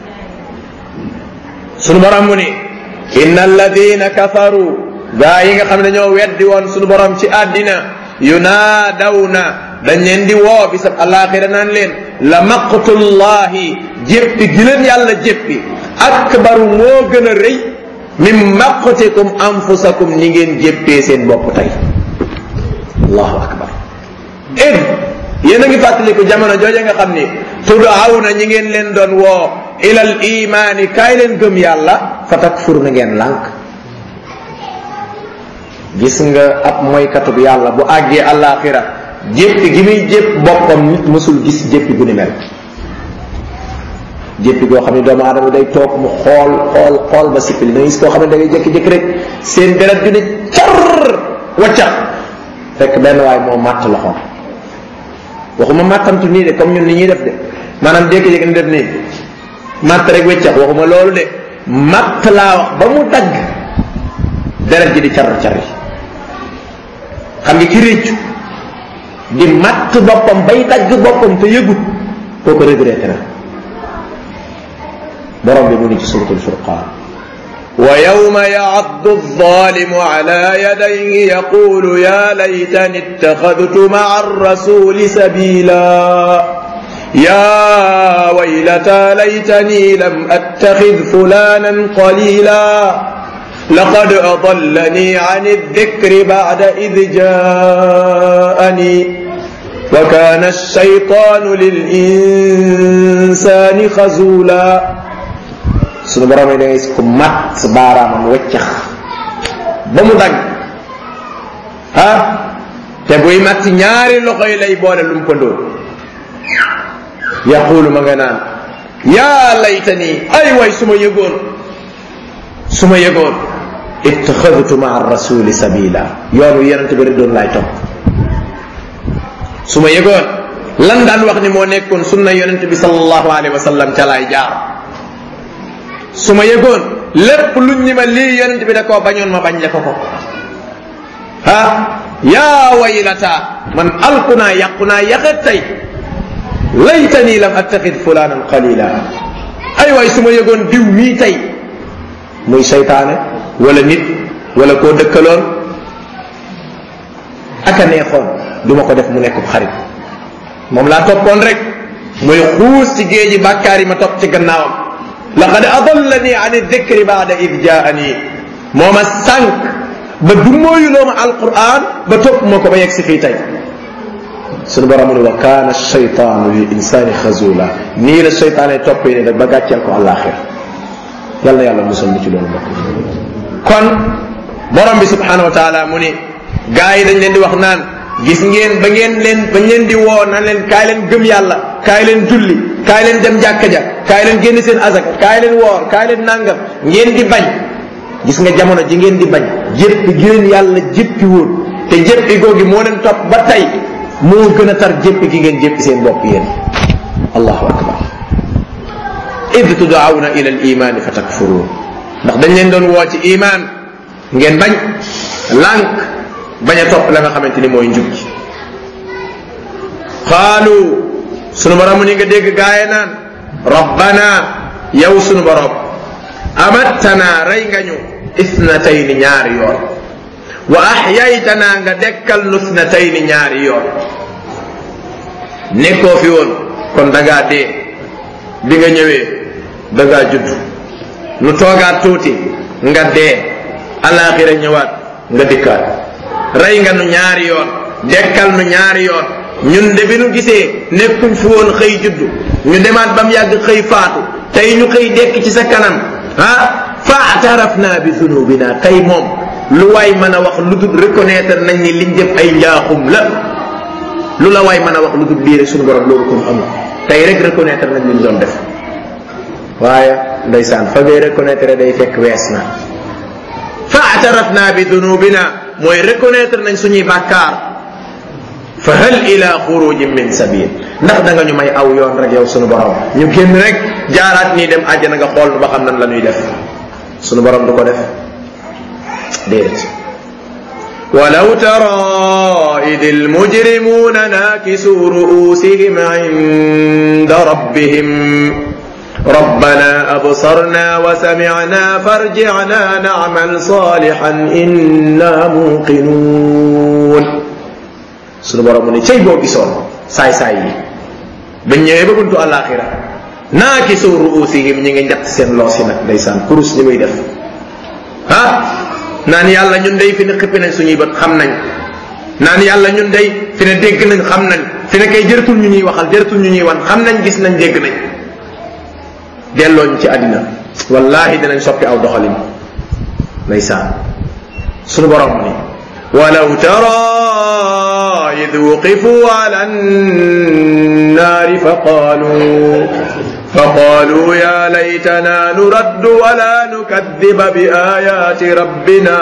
suñu borom mu ni inna alladina kafaru gaa yi nga xam ne dañoo weddi woon suñu borom ci àddina yunaadawna dañ leen di woo bisab alaxira naan leen la maqtullahi jéppi gi leen yàlla jéppi akbaru moo gën a rëy min maqtikum anfusakum ni ngeen jéppee seen bopp tey allahu akbar id yéen a ngi fàttaliku jamono jooje nga xam ni tud'awna ñi ngeen leen doon woo ilal imaani kaay leen gëm yàlla fa takfur na ngeen lànk gis nga ab mooykatub yàlla bu àggee alaxira jéppi gi muy jépp boppam nit mësul gis jéppi gu ni mel jéppi goo xam ne doomu aadama day toog mu xool xool xool ba sippil na gis koo xam ne da ngay jékki-jékki rek seen deret ju ne car waccax fekk benn waay moo màtt loxoom waxuma màttantu nii de comme ñun ni ñuy def de maanaam jékki-jékki ni def nii màtt rek waccax waxuma loolu de màtt laa wax ba mu dagg deret ji di car car yi xam nga ki réccu di matt boppam bay dagg boppam te yëgut koo ko regretté na borom bi mu ni ci suratul furqan wa yawma ya'addu adh-dhalimu ala yadayhi yaqulu ya laytani ittakhadhtu ma'a ar-rasuli sabila ya waylata laytani lam attakhidh fulanan qalila laqad adallani 'ani adh-dhikri ba'da idh ja'ani wa kana ash-shaytanu lil-insani khazula sunu borom yi da ngay ko mat baaraamam waccax ba mu dagg ah te buy mat ñaari loxo yi lay boole lu mu pëndoo yaqulu ma nga naan yaa laytani ay way su ma yëgoon su ma yëgoon ittaxadtu maa rasuli sabila yoonu yonente bi rek doon laay topp su ma yëgoon lan daan wax ni moo nekkoon sunna yonente bi sallallahu alayhi wa sallam ca laay jaar su ma yëgoon lépp luñ ñi ma lii yonente bi da koo bañoon ma bañ le ko ko ah yaa waylata man alku naa yàqu naa yaqet tey laytani lam attaxid fulanan qalila ay waay su ma yëgoon diw mii tey muy seytaane wala nit wala koo dëkkaloon aka neexoon duma ko def mu nekk xarit moom laa toppoon rek muy xuus ci géeji bàkkaar yi ma topp ci gannaawam laqad adallani an dhikri ba'da id jaani moo ma sànq ba dummóoyuloo ma alquran ba topp ma ko ba yegg si fii tey sunu borom mu ne wa kaana shaytaanu lil insaani xazula nii la shaytaane toppee ne rek ba gàcceel ko àllaaxira yàlla yàlla musal mu ci loolu mbokk kon borom bi subhanahu wa taala mu ni gaa yi dañ leen di wax naan gis ngeen ba ngeen leen bañ leen di woo naan leen kaay leen gëm yàlla kaay leen julli kaay leen dem jàkka ja kaay leen génn seen azaka kaay leen woor kaay leen nangam ngeen di bañ gis nga jamono ji ngeen di bañ jéppi gi leen yàlla jéppi woon te jéppi googi moo leen topp ba tey moo gën a tar jéppi gi ngeen jéppi seen bopp yéen allahu akbar id tudaawuna ila al imaani fa takfuruun ndax dañ leen doon woo ci iman ngeen bañ lànk bañ a topp la nga xamante ni mooy njub gi qaalu sunu borom ni nga dégg gaaye naan rabbana yow sunu borom amattana rey nga ñu isnatayni ñaari yoon wa ahyaytana nga dekkal nu isnatayni ñaari yoon nekkoo fi woon kon dangaa dee bi nga ñëwee dangaa judd nu toogaat tuuti nga dee alaxira ñëwaat nga dikkaat rey nga nu ñaari yoon dekkal nu ñaari yoon ñun de bi nu gisee nekkuñ fi woon xëy juddu ñu demaat ba mu yàgg xëy faatu tey ñu xëy dekk ci sa kanam ah fa atarafna bi zunubina tey moom lu waay mën a wax lu dul reconnaître nañ ni liñ def ay njaaxum la lu la waay mën a wax lu dul lii rek suñu borom loolu comme amul tey rek reconnaître nañ liñ doon def waaye ndeysaan fa ngay reconnaître day fekk wees na fa atarafna bi zunubina mooy reconnaître nañ suñuy bàkkaar fa hal ila xurujin min sabil ndax da nga ñu may aw yoon rek yow sunu borom ñu génn rek jaaraat nii dem àjjana nga xool nu ba xam nan la ñuy def sunu borom du ko def déedéet walaw tara id almujrimuna nakisu ru'usihim inda rabbihim ربنا أبصرنا وسمعنا فارجعنا نعمل صالحا إنا موقنون sunu borom mu ne cey boo gisoon saay saay yi bañ ñëwee ba buntu àllaaxira naakisu ruusihim ñi nga njatt seen loos yi nag ndeysaan kurus ñi muy def ah naan yàlla ñun day fi ne xippi nañ suñuy bët xam nañ naan yàlla ñun day fi ne dégg nañ xam nañ fi ne kay jërëtul ñu ñuy waxal jërëtul ñu ñuy wan xam nañ gis nañ dégg nañ delloo ñu ci àddina wallahi dinañ soppi aw doxalin ndeysaan sunu borom ni walaw tara id wuqifu ala annaari faqaalu faqaalu ya laytana nuraddu wala nukaddiba bi ayaati rabbina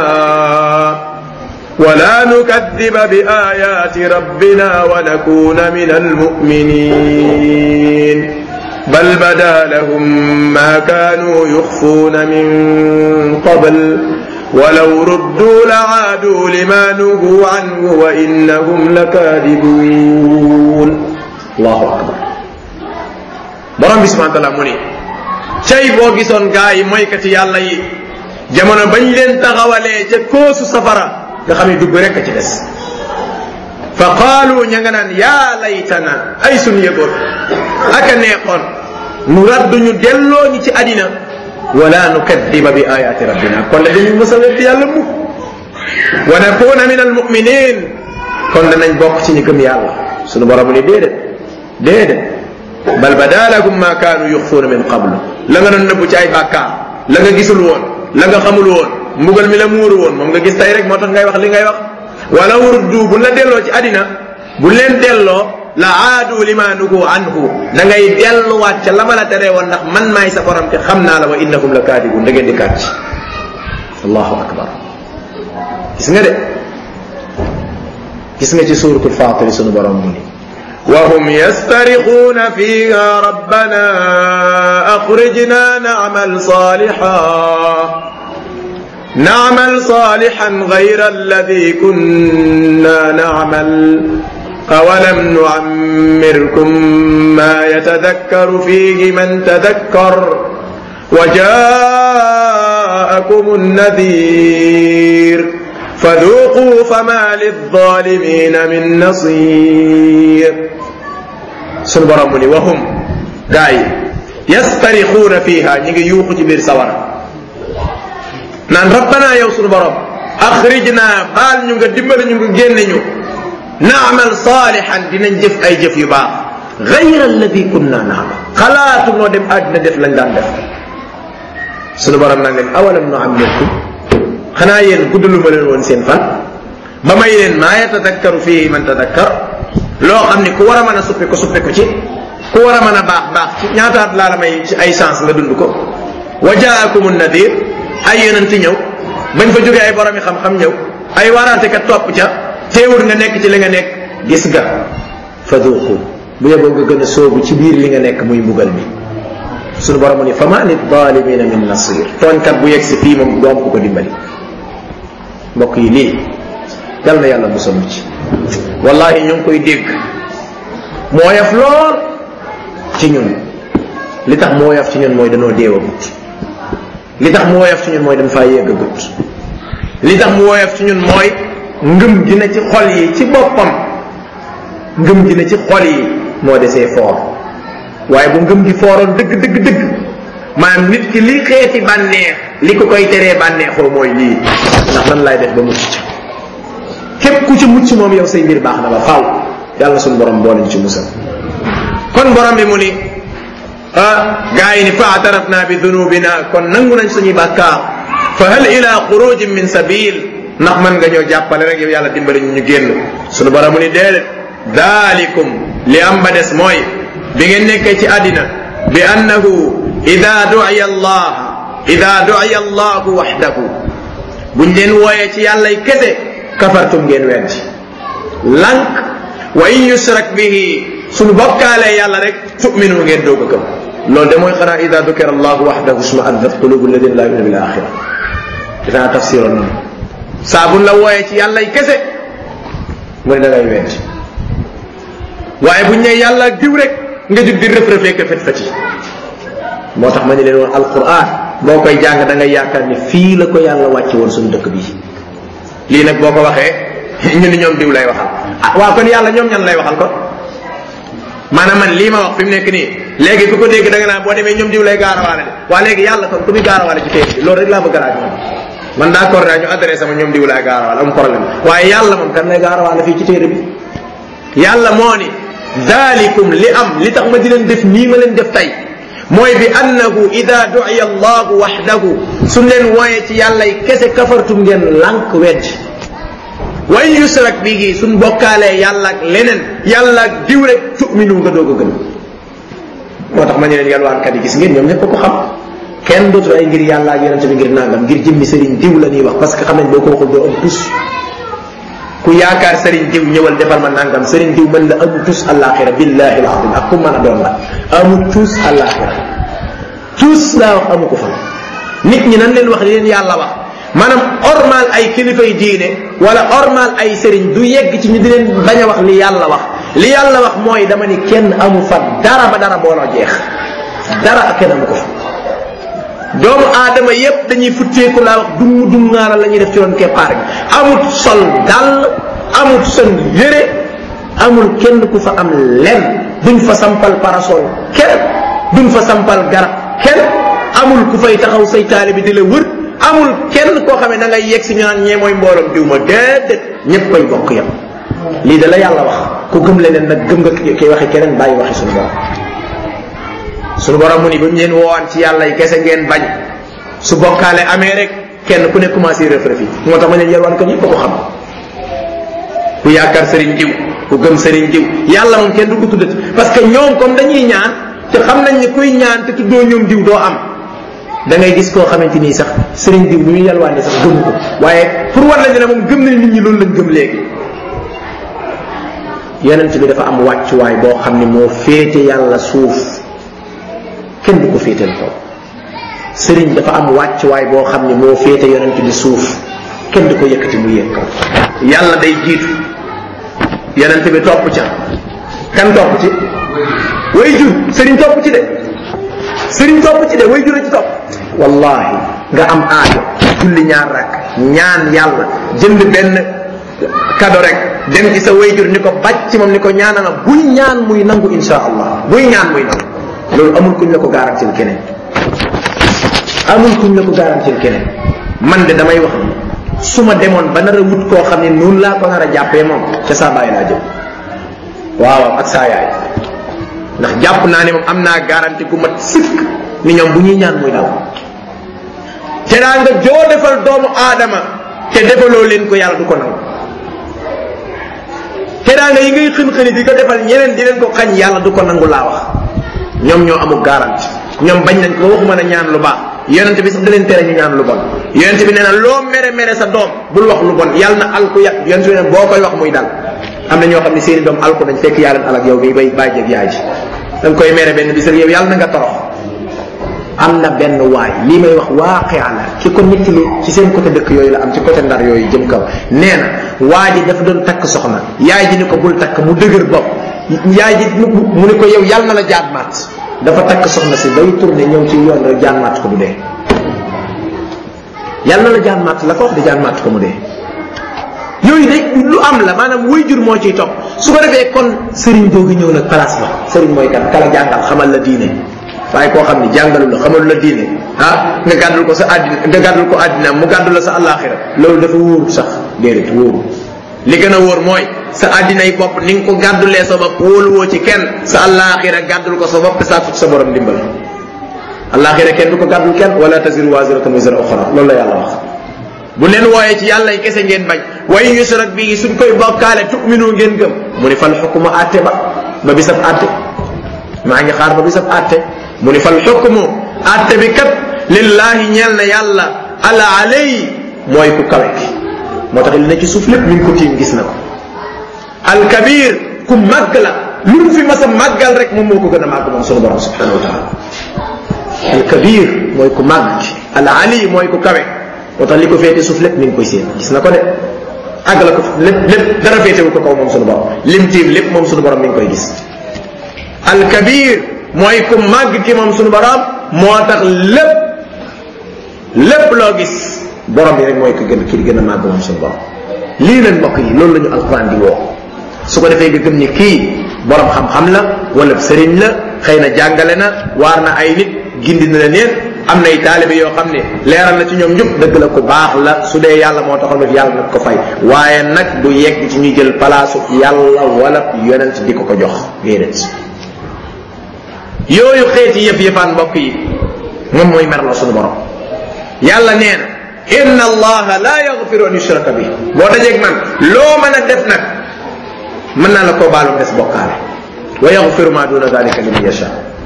wala nukaddiba bi ayaati rabbina wa nakuna min almuminin بل بدا لهم ما كانوا يخفون من قبل ولو ردوا لعادوا لما نهوا عنه وإنهم لكاذبون الله أكبر borom bi subhanahu wa ta'ala mu ni cey boo gisoon gaa yi moykati yàlla yi jamono bañ leen taxawalee ca koosu safara nga xam ne dugg rek a ci des fa qaalu ña nga naan yaa laytana ay sunu yëgoon aka neexoon nu raddu ñu delloo ñu ci àddina wala nukaddiba bi ayaati rabbina kon la dañuy mës a weddi yàlla mu wa nakuna min almuminin kon danañ bokk ci ñi gëm yàlla sunu borom ni déedéet déedéet bal bada lahum ma kaanu yuxfuuna min qablu la nga doon nëbbu ci ay bàkkaar la nga gisul woon la nga xamul woon mbugal mi la muuru woon moom nga gis tey rek moo tax ngay wax li ngay wax wala wurdu bu la delloo ci àddina bu leen delloo la aadu lima nuhu anhu da ngay delluwaat ca la ma la teree woon ndax man maay sa borom te xam naa la wa innahum la kaadibun da ngeen di kàcc allahu akbar gis nga de gis nga ci suratul fatir sunu borom mu ni wa hum yastarixuuna fiha rabbana axrijna na'mal salihan نعمل صالحا غير الذي كنا نعمل أولم نعمركم ما يتذكر فيه من تذكر وجاءكم النذير فذوقوا فما للظالمين من نصير سن borom ni wahum gaay yastarixuuna fiha ñi ngi yuuxu ci biir sawara naan rabbana yow sunu borom axrijna baal ñu nga dimbali ñu nga génne ñu naamal saalihan dinañ jëf ay jëf yu baax gayra alladi kunna naamal xalaatu noo dem àddina def lañ daan def sunu borom naan leen awalam nu ammirkum xanaa yéen guddalu ma leen woon seen fan ba may leen maa yatadakkaru fii man tadakkar loo xam ni ku war a mën a suppi ko suppi ko ci ku war a mën a baax baax ci ñaataat laa la may ci ay chance nga dund ko wa jaakumu nadir ay yonent ñëw bañ fa jógee ay borom yi xam-xam ñëw ay waraate kat topp ca teewul nga nekk ci li nga nekk gis nga faduqu bu yeboo nga gën a soobu ci biir li nga nekk muy mbugal mi sunu borom ni fama li zalimina min nasir tooñkat bu yegg si fii moom doom ku ko dimbali mbokk yi lii yal na yàlla musal ci wallahi ñu ngi koy dégg moo yaf lool ci ñun li tax moo yaf ci ñun mooy danoo deewagut li tax mu woyof ci ñun mooy dañ faa yeggagut li tax mu woyof ci ñun mooy ngëm gi na ci xol yi ci boppam ngëm gi na ci xol yi moo desee foor waaye bu ngëm gi fooroon dëgg dëgg dëgg maanaam nit ki li xeeti bànneex li ko koy teree bànneexoo mooy lii ndax nan laay def ba mucc ca képp ku ci mucc moom yow say mbir baax na ba faaw yàlla suñu borom boole ñu ci musal kon borom bi mu ni ah gaa yi ni fa atarafna bi dunubina kon nangu nañ suñuy bàkkaar fa hal ila xurujin min sabil ndax man nga ñoo jàppale rek yow yàlla dimbali ñu ñu génn suñu borom mu ni déedéet daalikum li am ba des mooy bi ngeen nekkee ci àddina bi annahu ida du'iya allah ida du'iya allah wahdahu buñ leen wooyee ci yàllay kese kafartum ngeen weddi lank wa in yusrak bihi suñu bokkaalee yàlla rek tu'minu ngeen doog a gëm loolu de mooy xanaa ida dukira allahu wahdahu shma'azzat qulubu alladhina la yu'minuna bil akhirah dinaa tafsiroon noonu saa buñ la wooyee ci yàllay kese mu ne da ngay weddi waaye buñ ne yàlla diw rek nga jug di rëf-rëfee ka fet feti moo tax ma ne leen woon alquran boo koy jàng da ngay yaakaar ni fii la ko yàlla wàcce woon suñu dëkk bi lii nag boo ko waxee ñu ni ñoom diw lay waxal ah waaw kon yàlla ñoom ñan lay waxal ko maanaam man lii ma wax fi mu nekk nii léegi ku ko dégg da nga naan boo demee ñoom diw lay gaarawaale de waa léegi yàlla kon ku muy gaarawaale ci téere bi loolu rek laa bëgg a laaj man man d'accord naa ñu adressé ma ñoom diw lay gaarawaale am problème waaye yàlla moom kan lay gaarawaale fii ci téere bi yàlla moo ni dalikum li am li tax ma di leen def nii ma leen def tey mooy bi annahu ida du'iya allahu wahdahu suñ leen wooyee ci yàllay kese kafartum ngeen lànk weddi wa in yusrak bihi suñ bokkaalee yàlla ak leneen yàlla ak diw rek tu'minu nga doog a gëm moo tax ma ñu leen yalwaankat yi gis ngeen ñoom ñëpp ko xam kenn dootu ay ngir yàlla ak yonente bi ngir nangam ngir jëmmi sëriñ diw la ñuy wax parce que xam nañ boo ko waxul doo am tus ku yaakaar sëriñ diw ñëwal defal ma nangam sëriñ diw mën la amul tus àllaaxira billahi alazim ak ku mën a doon la amul tus àllaaxira tus laa wax amu ko fa nit ñi nan leen wax li leen yàlla wax maanaam ormal ay kilifay diine wala ormal ay sëriñ du yegg ci ñu di leen bañ a wax li yàlla wax li yàlla wax mooy dama ni kenn amu fa dara ba dara booloo jeex dara ak kenn amu ko fa doomu aadama yépp dañuy futteeku laa wax dumm dum ngaala la ñuy def ci doon keppaar gi amul sol dàll amul son yére amul kenn ku fa am lenn duñ fa sampal parasol kenn duñ fa sampal garab kenn amul ku fay taxaw say taalibe di la wër amul kenn koo xam ne da ngay yegg si ñu naan ñee mooy mbooloom diw ma déedéet ñëpp koy bokk yam lii da la yàlla wax ku gëm leneen nag gëm nga koy waxe keneen bàyyi waxe suñu borom suñu borom mu ni ba ñu leen woowaan ci yàlla yi kese ngeen bañ su bokkaale amee rek kenn ku ne commencé rëf-rëf yi moo tax ma leen yelwaan ko ñëpp ko xam ku yaakaar sëriñ diw ku gëm sëriñ diw yàlla moom kenn du ko tuddati parce que ñoom comme dañuy ñaan te xam nañ ne kuy ñaan te tuddoo ñoom diw doo am da ngay gis koo xamante nii sax sëriñ diw bu ñu yalwaane sax gëmu ko waaye pour war la ne moom gëm na nit ñi loolu lañ gëm léegi yonent bi dafa am wàccuwaay boo xam ne moo féete yàlla suuf kenn du ko féeteel kaw sëriñ dafa am wàccuwaay boo xam ne moo féete yonent bi suuf kenn du ko yëkkati mu yëg kaw yàlla day jiitu yonent bi topp ca kan topp ci way jur sëriñ topp ci de sëriñ topp ci de way jur a ci topp wallahi nga am aajo julli ñaar rak ñaan yàlla jënd benn kado rek dem ci sa wayjur ni ko bàcc moom ni ko ñaanal buy ñaan muy nangu insha allah buy ñaan muy nangu loolu amul kuñ la ko garantil keneen amul kuñ la ko garantil keneen man de damay wax ni su ma demoon ba nar a wut koo xam ne noonu laa ko nar a jàppee moom ca saa bàyyi laa jëm waaw ak saa yaay ndax jàpp naa ne moom am naa garanti gu mat sikk ni ñoom bu ñuy ñaan muy daw teraanga joo defal doomu aadama te defaloo leen ko yàlla du ko nangu teraanga yi ngay xën xëni di ko defal ñeneen di leen ko xañ yàlla du ko nangu laa wax ñoom ñoo amul garanti ñoom bañ nañ ko waxuma na ñaan lu baax yonente bi sax da leen tere ñu ñaan lu bon yonente bi nee na loo mere mere sa doom bul wax lu bon yàlla na alku yàq yonente bi nee boo koy wax muy dal am na ñoo xam ne seeni doom alku nañ fekk yàlla alak yow mi bay bàyyi jeg yaay ji da nga koy mere benn bis yow yàlla na nga torox am na benn waay lii may wax waaqia la ki ko nettali ci seen côté dëkk yooyu la am ci côté ndar yooyu jëm kaw nee na waa ji dafa doon takk soxna yaay ji ni ko bul takk mu dëgër bopp yaay ji mu ni ko yow yàlla na la jaat maat dafa takk soxna si bay tourné ñëw ci yoon rek jaan maat ko mu dee yàlla na la jaan maat la ko wax di jaan maat ko mu dee yooyu de lu am la maanaam wuy jur moo ciy topp su ko defee kon sëriñ doogi ñëw nag place ba sëriñ mooy kat kala jàngal xamal la diine waaye koo xam ne jàngalu la xamalu la diine ah nga gàddul ko sa àddina nga gàddul ko àddina mu gàddul la sa àllaaxira loolu dafa wóoru sax déedéet wóoru li gën a wóor mooy sa àddina yi bopp ni nga ko gàddulee sa bopp wóoluwoo ci kenn sa àllaaxira gàddul ko sa bopp te saa sa borom dimbal àllaaxira kenn du ko gàddul kenn wala taziru waziratun wizra uxra loolu la yàlla wax bu leen wooyee ci yàlla yi kese ngeen bañ way yushrak bi suñ koy bokkaale tu'minu ngeen gëm mu ni fal xukmu àtte ba ba bisab àtte maa ngi xaar ba bisab àtte mu ni fal xukmu àtte bi kat lillahi ñeel na yàlla ala alay mooy ku kawe ki moo tax li ne ci suuf lépp mi ngi ko tiim gis na ko alkabir ku màgg la lu mu fi mas a màggal rek moom moo ko gën a màgg moom sunu borom subhanahu wa taala alkabir mooy ku màgg ci al ali mooy ku kawe moo tax li ko féete suuf lépp mi ngi koy séen gis na ko de àgg la ko lépp lépp dara féetewu ko kaw moom sunu borom lim tiim lépp moom sunu borom mi ngi koy gis alkabir mooy ku màgg ki moom sunu borom moo tax lépp lépp loo gis borom bi rek mooy ki gën ki gën a màgg moom sunu borom lii leen mbokk yi loolu la ñu alquran di woo su ko defee nga gëm ni kii borom xam-xam la wala sëriñ la xëy na jàngale na waar na ay nit gindi na la neen am nay taalibe yoo xam ne leeral na ci ñoom njub dëgg la ku baax la su dee yàlla moo taxoon def yàlla nag ko fay waaye nag du yegg ci ñuy jël palaasu yàlla wala yonent di ko ko jox déedéet yooyu xeeti yëf yëfaan mbokk yi moom mooy merloo suñu borom yàlla nee na inna allaha la yaghfiru an yushraka bi boo dajeeg man loo mën a def nag mën naa la koo baalu des bokkaale wa yaghfiru ma duna dalika liman yasha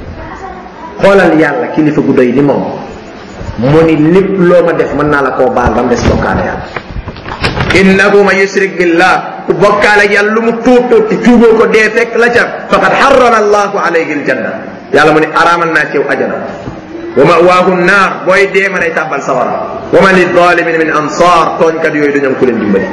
xoolal yàlla kilifa gu doy ni moom mu ni lépp loo ma def mën naa la koo baal ba mu des bokkaale yàlla innahu man yushrik billah ku bokkaale yàlla lu mu tuub tuub ci tuuboo ko dee fekk la ca faqad harrama allahu alayhi aljanna yàlla mu ni araamal naa ci yow ajana wa mawaahu naar booy dee ma lay tàbbal sawara wa ma li zalimin min ansar tooñkat yooyu dañoo ku leen dimbali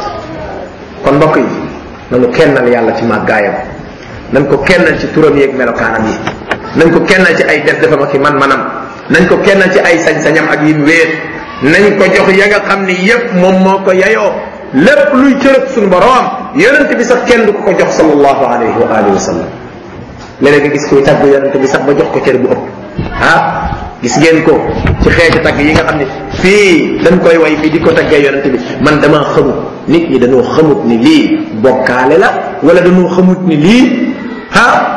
kon mbokk yi nañu kennal yàlla ci màggaayam nañ ko kennal ci turam yeeg melokaanam yi nañ ko kennal ci ay def defam ak i man-manam nañ ko kennal ci ay sañ-sañam ak yim wéet nañ ko jox ya nga xam ni yépp moom moo ko yayoo lépp luy cërëb suñu borom yonent bi sax kenn du ko ko jox sallallahu alayhi wa alihi wa sallam léeg nga gis koy tagg yonent bi sax ba jox ko cër bu ëpp ah gis ngeen ko ci xeeti tagg yi nga xam ne fii dañ koy way fii di ko taggee yonent bi man damaa xamut nit ñi dañoo xamut ni lii bokkaale la wala dañoo xamut ni lii ah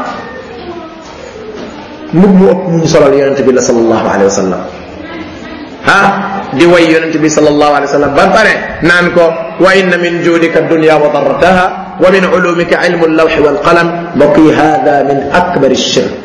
mbub mu ëpp mu ñu solal yonent bi la sallallahu alayhi wa sallam ah di way yonent bi sallallahu alayhi wa sallam ba pare naan ko wa inna min juudika dunya wa darrataha wa min ulumika ilmu allawhi wal qalam mbokk yi hada min akbar shirk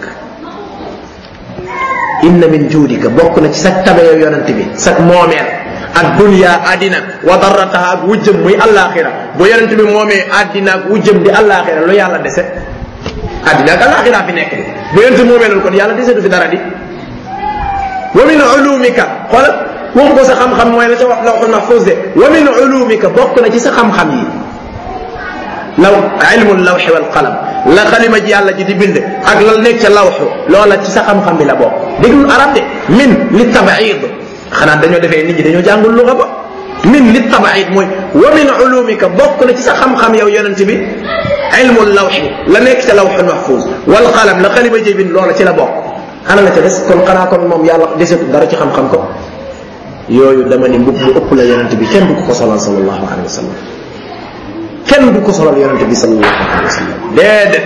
inna min juudika bokk na ci sa tabe yow yonent bi sa moomeel ak dunya addina wa darrataha ak wujjëm muy alaxira bu yonent bi moomee addina ak wujjëm di alaxira lu yàlla dese addina ak alaxira fi nekk di bu yonent bi moomee loolu kon yàlla dese du fi dara di wa min ulumika xoolal waxu ko sa xam-xam mooy la ca wax lawhul mahfuz de wa min ulumika bokk na ci sa xam-xam yi law ilmu lawhi wal qalam la xalima ji yàlla ji di bind ak la nekk ca lawxu loola ci sa xam-xam bi la bokk déglul arab de min li tabaid xanaa dañoo defee nit ñi dañoo jàngul luga ba min li tabaid mooy wa min ulumika bokk na ci sa xam-xam yow yonent bi ilmul lawxi la nekk ca lawxul mahfuz wal qalam la xalima jibin loola ci la bokk ana la ca des kon xanaa kon moom yàlla desetu dara ci xam-xam ko yooyu dama ni mbub lu ëpp la yonent bi kenn du ko ko solal sallallahu alayhi wa sallam kenn du ko solal yonent bi sallallahu alayhi wa sallam déedéet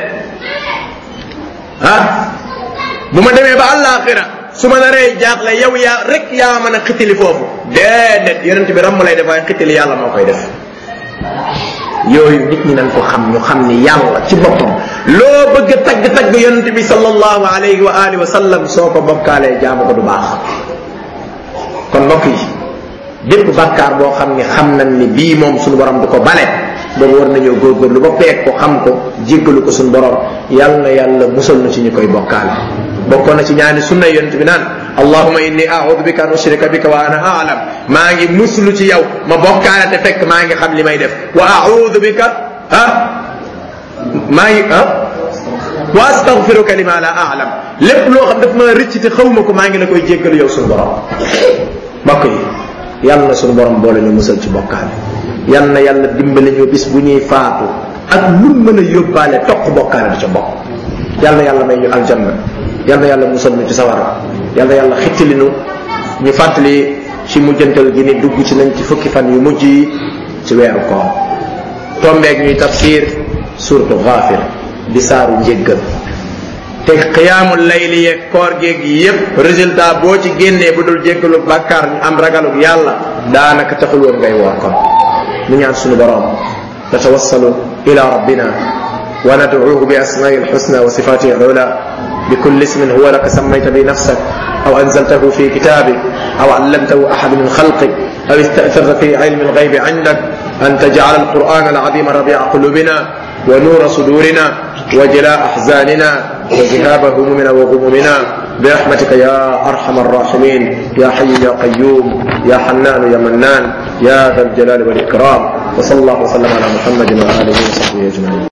ah bu ma demee ba àllaaxira su ma naree jaaxle yow yaa rek yaa mën a xitili foofu déedéet yonent bi ram lay def waaye xitili yàlla moo koy def yooyu nit ñi nañ ko xam ñu xam ni yàlla ci boppam loo bëgg a tagg tagg yonent bi sallallahu alayhi wa alihi wa sallam soo ko bokkaalee jaamu ko du baax kon mbokk yi bépp bàkkaar boo xam ni xam nañ ni bii moom suñu borom du ko bale boobu war nañoo góorgóorlu ba peeg ko xam ko jéggalu ko suñu borom yàlla na yàlla musal na ci ñu koy bokkaale bokkoon na ci ñaani sunna yonent bi naan allahumma inni a'udhu bika an ushrika bika wa ana a'lam maa ngi muslu ci yow ma bokkaale te fekk maa ngi xam li may def wa a'udhu bika ah maa ngi ah wa astaghfiruka lima la a'lam lépp loo xam daf ma rëcc te xawma ko maa ngi la koy jéggalu yow suñu borom mbokk yi yàlla na suñu borom boole ñu musal ci bokkaale yàlla na yàlla dimbali ñu bis bu ñuy faatu ak lu mën a yóbbaale toq bokkaale du ca bokk yàlla na yàlla may ñu aljanna yàlla na yàlla musal ñu ci sawara yàlla na yàlla xittali nu ñu fàttali ci mujjantal gi ni dugg ci nañ ci fukki fan yu mujj yi ci weeru koor tombeeg ñuy tafsir suratu Ghafir di saaru njéggal te xiyaamul layli yeeg koor géeg yi yépp résultat boo ci génnee bu dul jéggalu bàkkaar ñu am ragaluk yàlla daanaka taxul woon ngay woor kon ñu ñaan suñu borom natawassalu ila rabbina wa nad'uuhu bi asma'ihi al-husna wa sifatihi al-ula بكل اسم هو لك سميت بنفسك أو أنزلته في كتابك أو علمته أحد من خلقك أو استأثرت في علم الغيب عندك أن تجعل القرآن العظيم ربيع قلوبنا ونور صدورنا وجلاء أحزاننا وذهاب همومنا وغمومنا برحمتك يا أرحم الراحمين يا حي يا قيوم يا حنان يا منان يا ذا الجلال والإكرام وصلى الله وسلم على محمد وآله وصحبه أجمعين